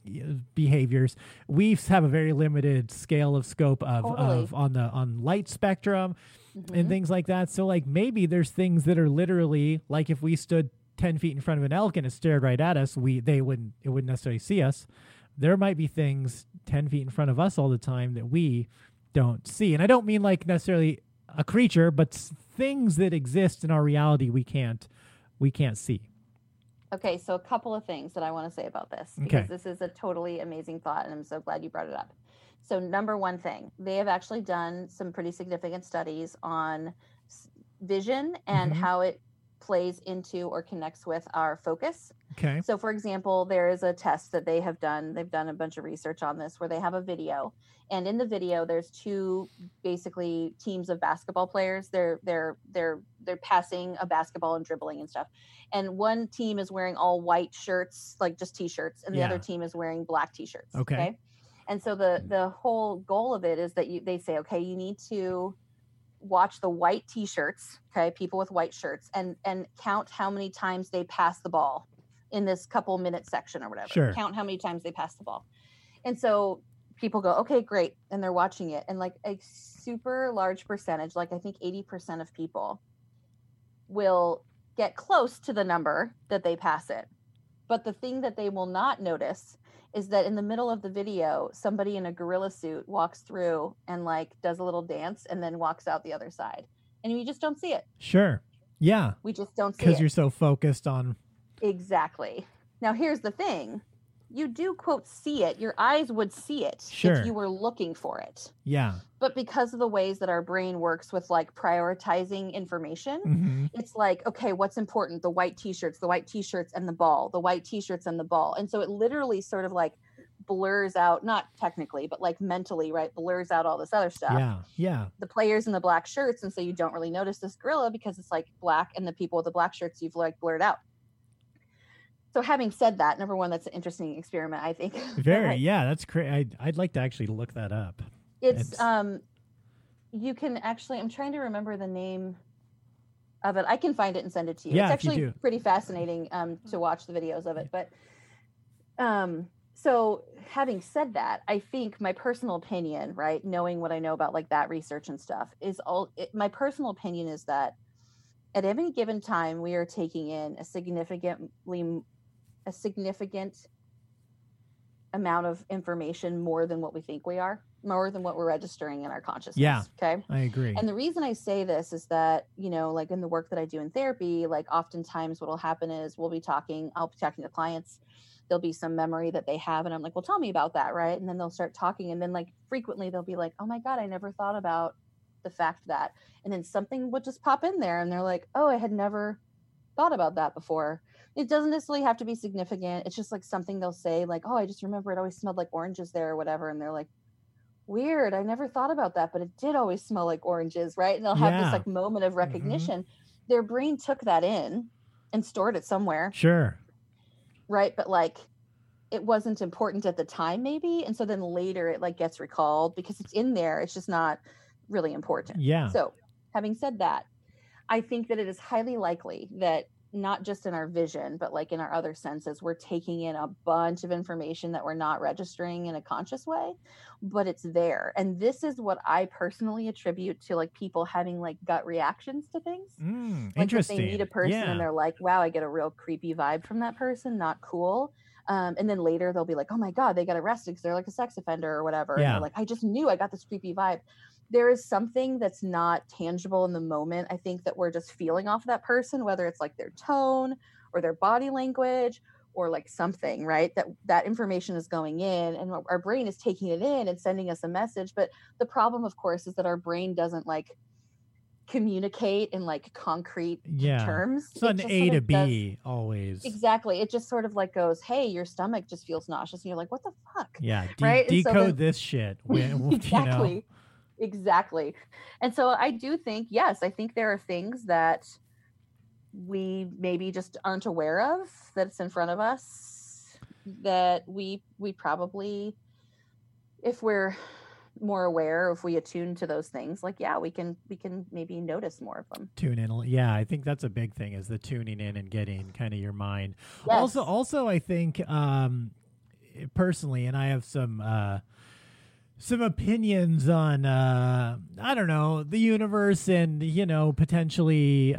behaviors. We have a very limited scale of scope Totally. on light spectrum and things like that. So like maybe there's things that are literally like if we stood 10 feet in front of an elk and it stared right at us, it wouldn't necessarily see us. There might be things 10 feet in front of us all the time that we don't see. And I don't mean like necessarily a creature, but things that exist in our reality we can't see. Okay, so a couple of things that I want to say about this, because this is a totally amazing thought, and I'm so glad you brought it up. So number one thing, they have actually done some pretty significant studies on vision and how it plays into or connects with our focus. Okay. So for example, there is a test that they have done. They've done a bunch of research on this where they have a video, and in the video there's two basically teams of basketball players. They're passing a basketball and dribbling and stuff. And one team is wearing all white shirts, like just t-shirts, and the other team is wearing black t-shirts. Okay. And so the whole goal of it is that they say, okay, you need to watch the white t-shirts, okay, people with white shirts, and count how many times they pass the ball in this couple minute section or whatever. Sure. Count how many times they pass the ball. And so people go, okay, great. And they're watching it. And like a super large percentage, like I think 80% of people will get close to the number that they pass it. But the thing that they will not notice is that in the middle of the video, somebody in a gorilla suit walks through and like does a little dance and then walks out the other side. And you just don't see it. Sure. Yeah. We just don't see it. Because you're so focused on. Exactly. Now, here's the thing. You do, quote, see it. Your eyes would see it Sure. if you were looking for it. Yeah. But because of the ways that our brain works with like prioritizing information, it's like, okay, what's important? The white t-shirts and the ball, the white t-shirts and the ball. And so it literally sort of like blurs out, not technically, but like mentally, right? Blurs out all this other stuff. Yeah. Yeah. The players in the black shirts. And so you don't really notice this gorilla because it's like black, and the people with the black shirts you've like blurred out. So having said that, number one, that's an interesting experiment, I think. Very, yeah, that's great. I'd like to actually look that up. It's you can actually, I'm trying to remember the name of it. I can find it and send it to you. Yeah, it's if you actually do. pretty fascinating to watch the videos of it. But so having said that, I think my personal opinion, right, knowing what I know about like that research and stuff, is my personal opinion is that at any given time we are taking in a significant amount of information, more than what we think we are, more than what we're registering in our consciousness. Yeah. Okay. I agree. And the reason I say this is that, you know, like in the work that I do in therapy, like oftentimes what will happen is I'll be talking to clients. There'll be some memory that they have. And I'm like, well, tell me about that. Right. And then they'll start talking. And then like frequently they'll be like, oh my God, I never thought about the fact that, and then something would just pop in there and they're like, oh, I had never thought about that before. It doesn't necessarily have to be significant. It's just like something they'll say like, oh, I just remember it always smelled like oranges there or whatever. And they're like, weird, I never thought about that, but it did always smell like oranges, right? And they'll have this like moment of recognition. Their brain took that in and stored it somewhere. Sure. Right. But like it wasn't important at the time maybe. And so then later it like gets recalled because it's in there. It's just not really important. Yeah. So having said that, I think that it is highly likely that not just in our vision, but like in our other senses, we're taking in a bunch of information that we're not registering in a conscious way, but it's there. And this is what I personally attribute to like people having like gut reactions to things. Like interesting. if they meet a person and they're like, wow, I get a real creepy vibe from that person. Not cool. And then later they'll be like, oh my God, they got arrested because they're like a sex offender or whatever. Yeah. And they're like, I just knew I got this creepy vibe. There is something that's not tangible in the moment. I think that we're just feeling off that person, whether it's like their tone or their body language or like something, right? That information is going in and our brain is taking it in and sending us a message. But the problem, of course, is that our brain doesn't like communicate in like concrete terms. It's not an A to B always. Exactly. It just sort of like goes, hey, your stomach just feels nauseous. And you're like, what the fuck? Yeah. Right? Decode this shit. Exactly. You know? Exactly. And so I do think, yes, I think there are things that we maybe just aren't aware of that's in front of us that we probably, if we're more aware, if we attune to those things, like, yeah, we can maybe notice more of them. Tune in. Yeah. I think that's a big thing, is the tuning in and getting kind of your mind. Yes. Also, I think, personally, and I have some opinions on I don't know, the universe and potentially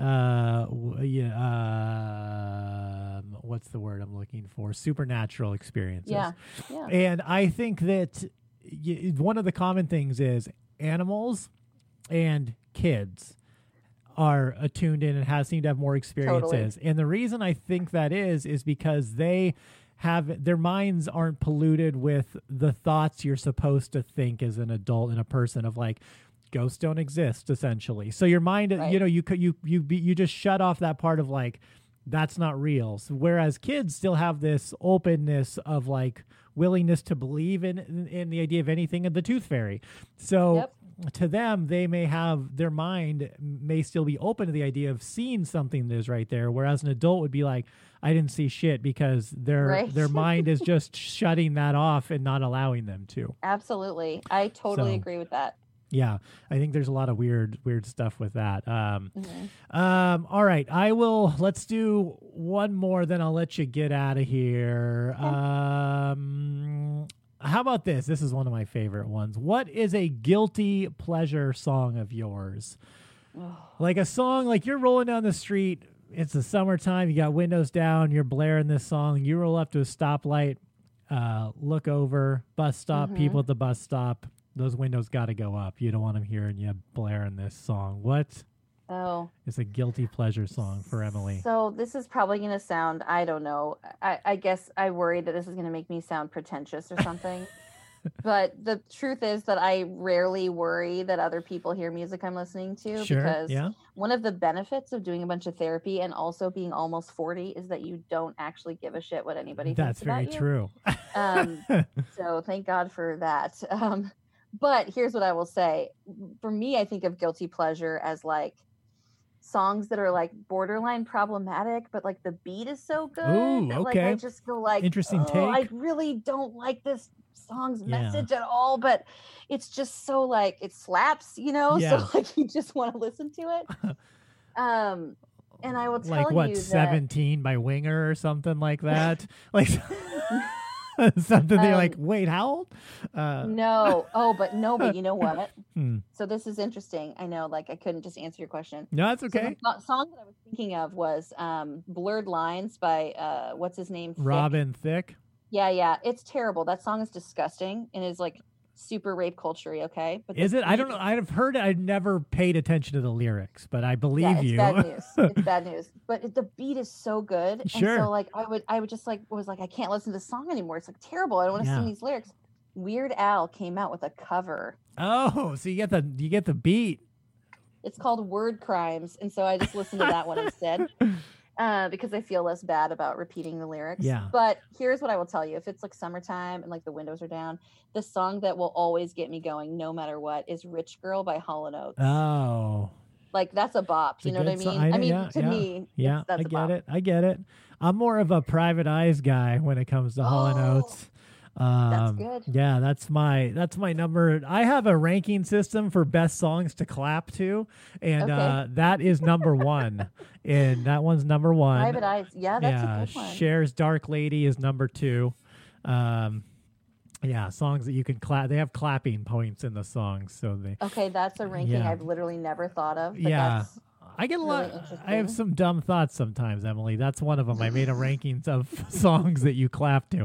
what's the word I'm looking for? Supernatural experiences. Yeah. And I think that one of the common things is animals and kids are attuned in and seem to have more experiences. Totally. And the reason I think that is because they have their minds aren't polluted with the thoughts you're supposed to think as an adult and a person of like ghosts don't exist, essentially. So your mind, Right. you just shut off that part of like that's not real. So whereas kids still have this openness of like willingness to believe in the idea of anything of the tooth fairy. So Yep. to them, they may have their mind may still be open to the idea of seeing something that is right there. Whereas an adult would be like, I didn't see shit because their Right. mind is just shutting that off and not allowing them to. Absolutely. I totally So- agree with that. Yeah, I think there's a lot of weird stuff with that. Mm-hmm. All right, let's do one more, then I'll let you get out of here. How about this? This is one of my favorite ones. What is a guilty pleasure song of yours? Like a song, like you're rolling down the street, it's the summertime, you got windows down, you're blaring this song, you roll up to a stoplight, look over, bus stop, people at the bus stop. Those windows got to go up. You don't want them hearing you blaring this song. What is a guilty pleasure song for Emily? So this is probably going to sound, I don't know. I guess I worry that this is going to make me sound pretentious or something. But the truth is that I rarely worry that other people hear music I'm listening to, Sure, because yeah. one of the benefits of doing a bunch of therapy and also being almost 40 is that you don't actually give a shit what anybody That's thinks about very you. true. So thank God for that. But here's what I will say. For me, I think of guilty pleasure as like songs that are like borderline problematic, but like the beat is so good. Ooh, that, like, okay. I just go like, Interesting oh, I take. really don't like this song's Yeah. message at all, but it's just so like it slaps, Yeah. So like you just want to listen to it. And I will tell Like what, you that 17 by Winger or something like that? Like something that you're like, wait, how old? no, but you know what? Hmm. So this is interesting. I know, like I couldn't just answer your question. No, that's So okay. the song that I was thinking of was Blurred Lines by what's his name? Thicke. Robin Thicke. Yeah. It's terrible. That song is disgusting and is like super rape culture, okay? But Is the it? I don't beat- know. I've heard it. I've never paid attention to the lyrics, but I believe Yeah, it's you. bad news. It's bad news. But the beat is so good. Sure. And so like I would just like was like, I can't listen to this song anymore. It's like terrible. I don't want to Yeah. sing these lyrics. Weird Al came out with a cover. Oh, so you get the beat. It's called Word Crimes, and so I just listened to that one instead because I feel less bad about repeating the lyrics. Yeah. But here's what I will tell you: if it's like summertime and like the windows are down, the song that will always get me going, no matter what, is "Rich Girl" by Hall & Oates. Oh, Like that's a bop. it's a You know what I good mean? song. I mean, yeah, to yeah. me, Yeah, that's I a get bop. it. I get it. I'm more of a Private Eyes guy when it comes to Hall & Oh, Oates. that's good. Yeah, that's my number. I have a ranking system for best songs to clap to, and Okay. that is number one. And that one's number one. Private Eyes. Yeah, that's yeah, a good one. Cher's Dark Lady is number two. Yeah, songs that you can clap. They have clapping points in the songs, so they. Okay, that's a ranking Yeah. I've literally never thought of. But Yeah. that's I get a lot. really I have interesting. some dumb thoughts sometimes, Emily. That's one of them. I made a rankings of songs that you clap to.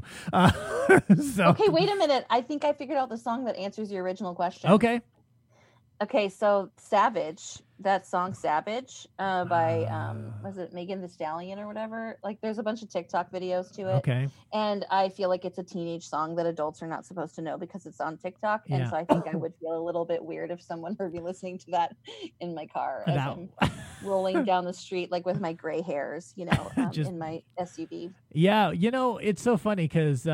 So okay. Wait a minute. I think I figured out the song that answers your original question. Okay. Okay, so Savage, that song Savage by was it Megan Thee Stallion or whatever? Like there's a bunch of TikTok videos to it. Okay. And I feel like it's a teenage song that adults are not supposed to know because it's on TikTok. And Yeah. so I think I would feel a little bit weird if someone heard me listening to that in my car as Now- I'm rolling down the street like with my gray hairs, Just- in my SUV. Yeah, it's so funny because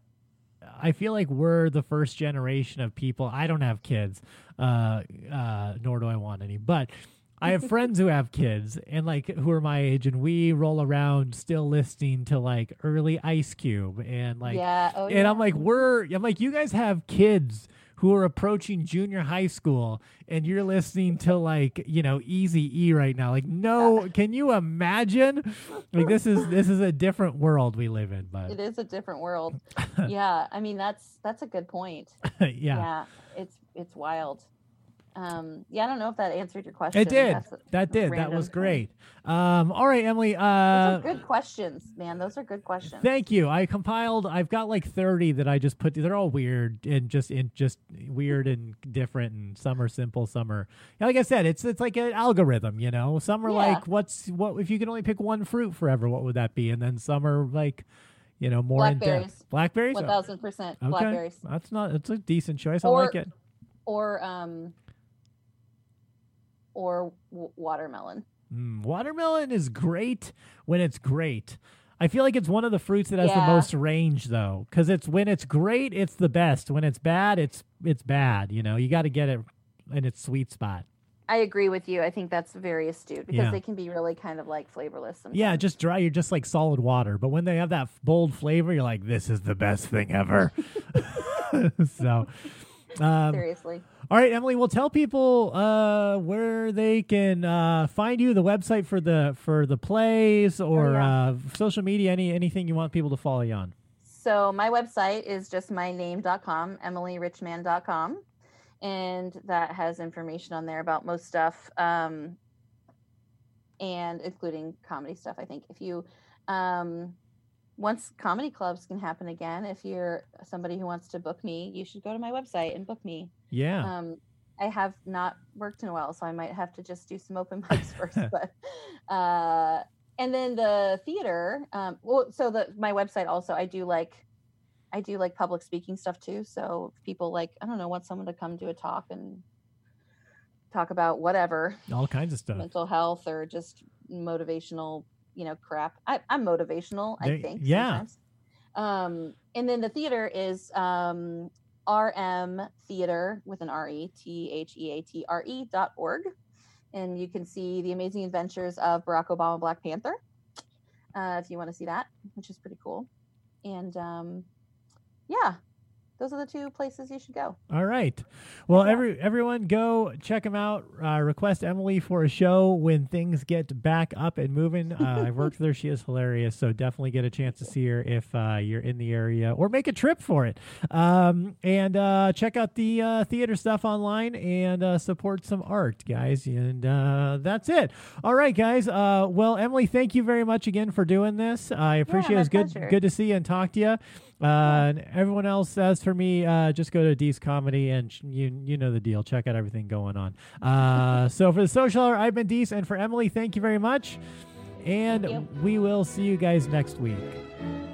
I feel like we're the first generation of people. I don't have kids, nor do I want any, but I have friends who have kids and like who are my age, and we roll around still listening to like early Ice Cube and like, Yeah. Oh, and yeah. I'm like, you guys have kids who are approaching junior high school, and you're listening to like, Easy-E right now. Like, no, can you imagine? Like, this is a different world we live in, but It is a different world. Yeah, I mean that's a good point. yeah. Yeah, it's wild. Yeah, I don't know if that answered your question. It did. That's That did. That random was thing. great. All right, Emily. Those are good questions, man. Those are good questions. Thank you. I've got like 30 that I just put. They're all weird and just weird and different, and some are simple, some are, like I said, it's like an algorithm, Some are Yeah. like, what if you could only pick one fruit forever, what would that be? And then some are like, more in depth. Blackberries. 1000% Okay. blackberries. It's a decent choice. I Or- like it. Or watermelon. Watermelon is great when it's great. I feel like it's one of the fruits that has the Yeah. most range, though, because when it's great, it's the best. When it's bad, it's bad. You got to get it in its sweet spot. I agree with you. I think that's very astute because Yeah. they can be really kind of like flavorless sometimes. Yeah, just dry. You're just like solid water. But when they have that bold flavor, you're like, this is the best thing ever. So, Seriously. all right, Emily. Well, tell people where they can find you, the website for the plays, or social media, anything you want people to follow you on. So my website is just myname.com, emilyrichman.com. And that has information on there about most stuff, and including comedy stuff. I think if you, once comedy clubs can happen again, if you're somebody who wants to book me, you should go to my website and book me. Yeah. I have not worked in a while, so I might have to just do some open mics first. But and then the theater. My website also, I do like public speaking stuff too. So if people want someone to come do a talk and talk about whatever, All kinds of stuff. mental health or just motivational, crap. I'm motivational, I think. Yeah. Sometimes. And then the theater is RM Theater with an RE, THEATRE.org. And you can see the amazing adventures of Barack Obama, Black Panther, if you want to see that, which is pretty cool. And yeah, those are the two places you should go. All right. Well, everyone go check them out. Request Emily for a show when things get back up and moving. I've worked with her. She is hilarious. So definitely get a chance to see her if you're in the area, or make a trip for it. And check out the theater stuff online and support some art, guys. And that's it. All right, guys. Well, Emily, thank you very much again for doing this. I appreciate it. It's good to see you and talk to you. And everyone else, as for me, just go to Dee's Comedy, and you know the deal. Check out everything going on. So for the Social Hour, I've been Dees, and for Emily, thank you very much. And we will see you guys next week.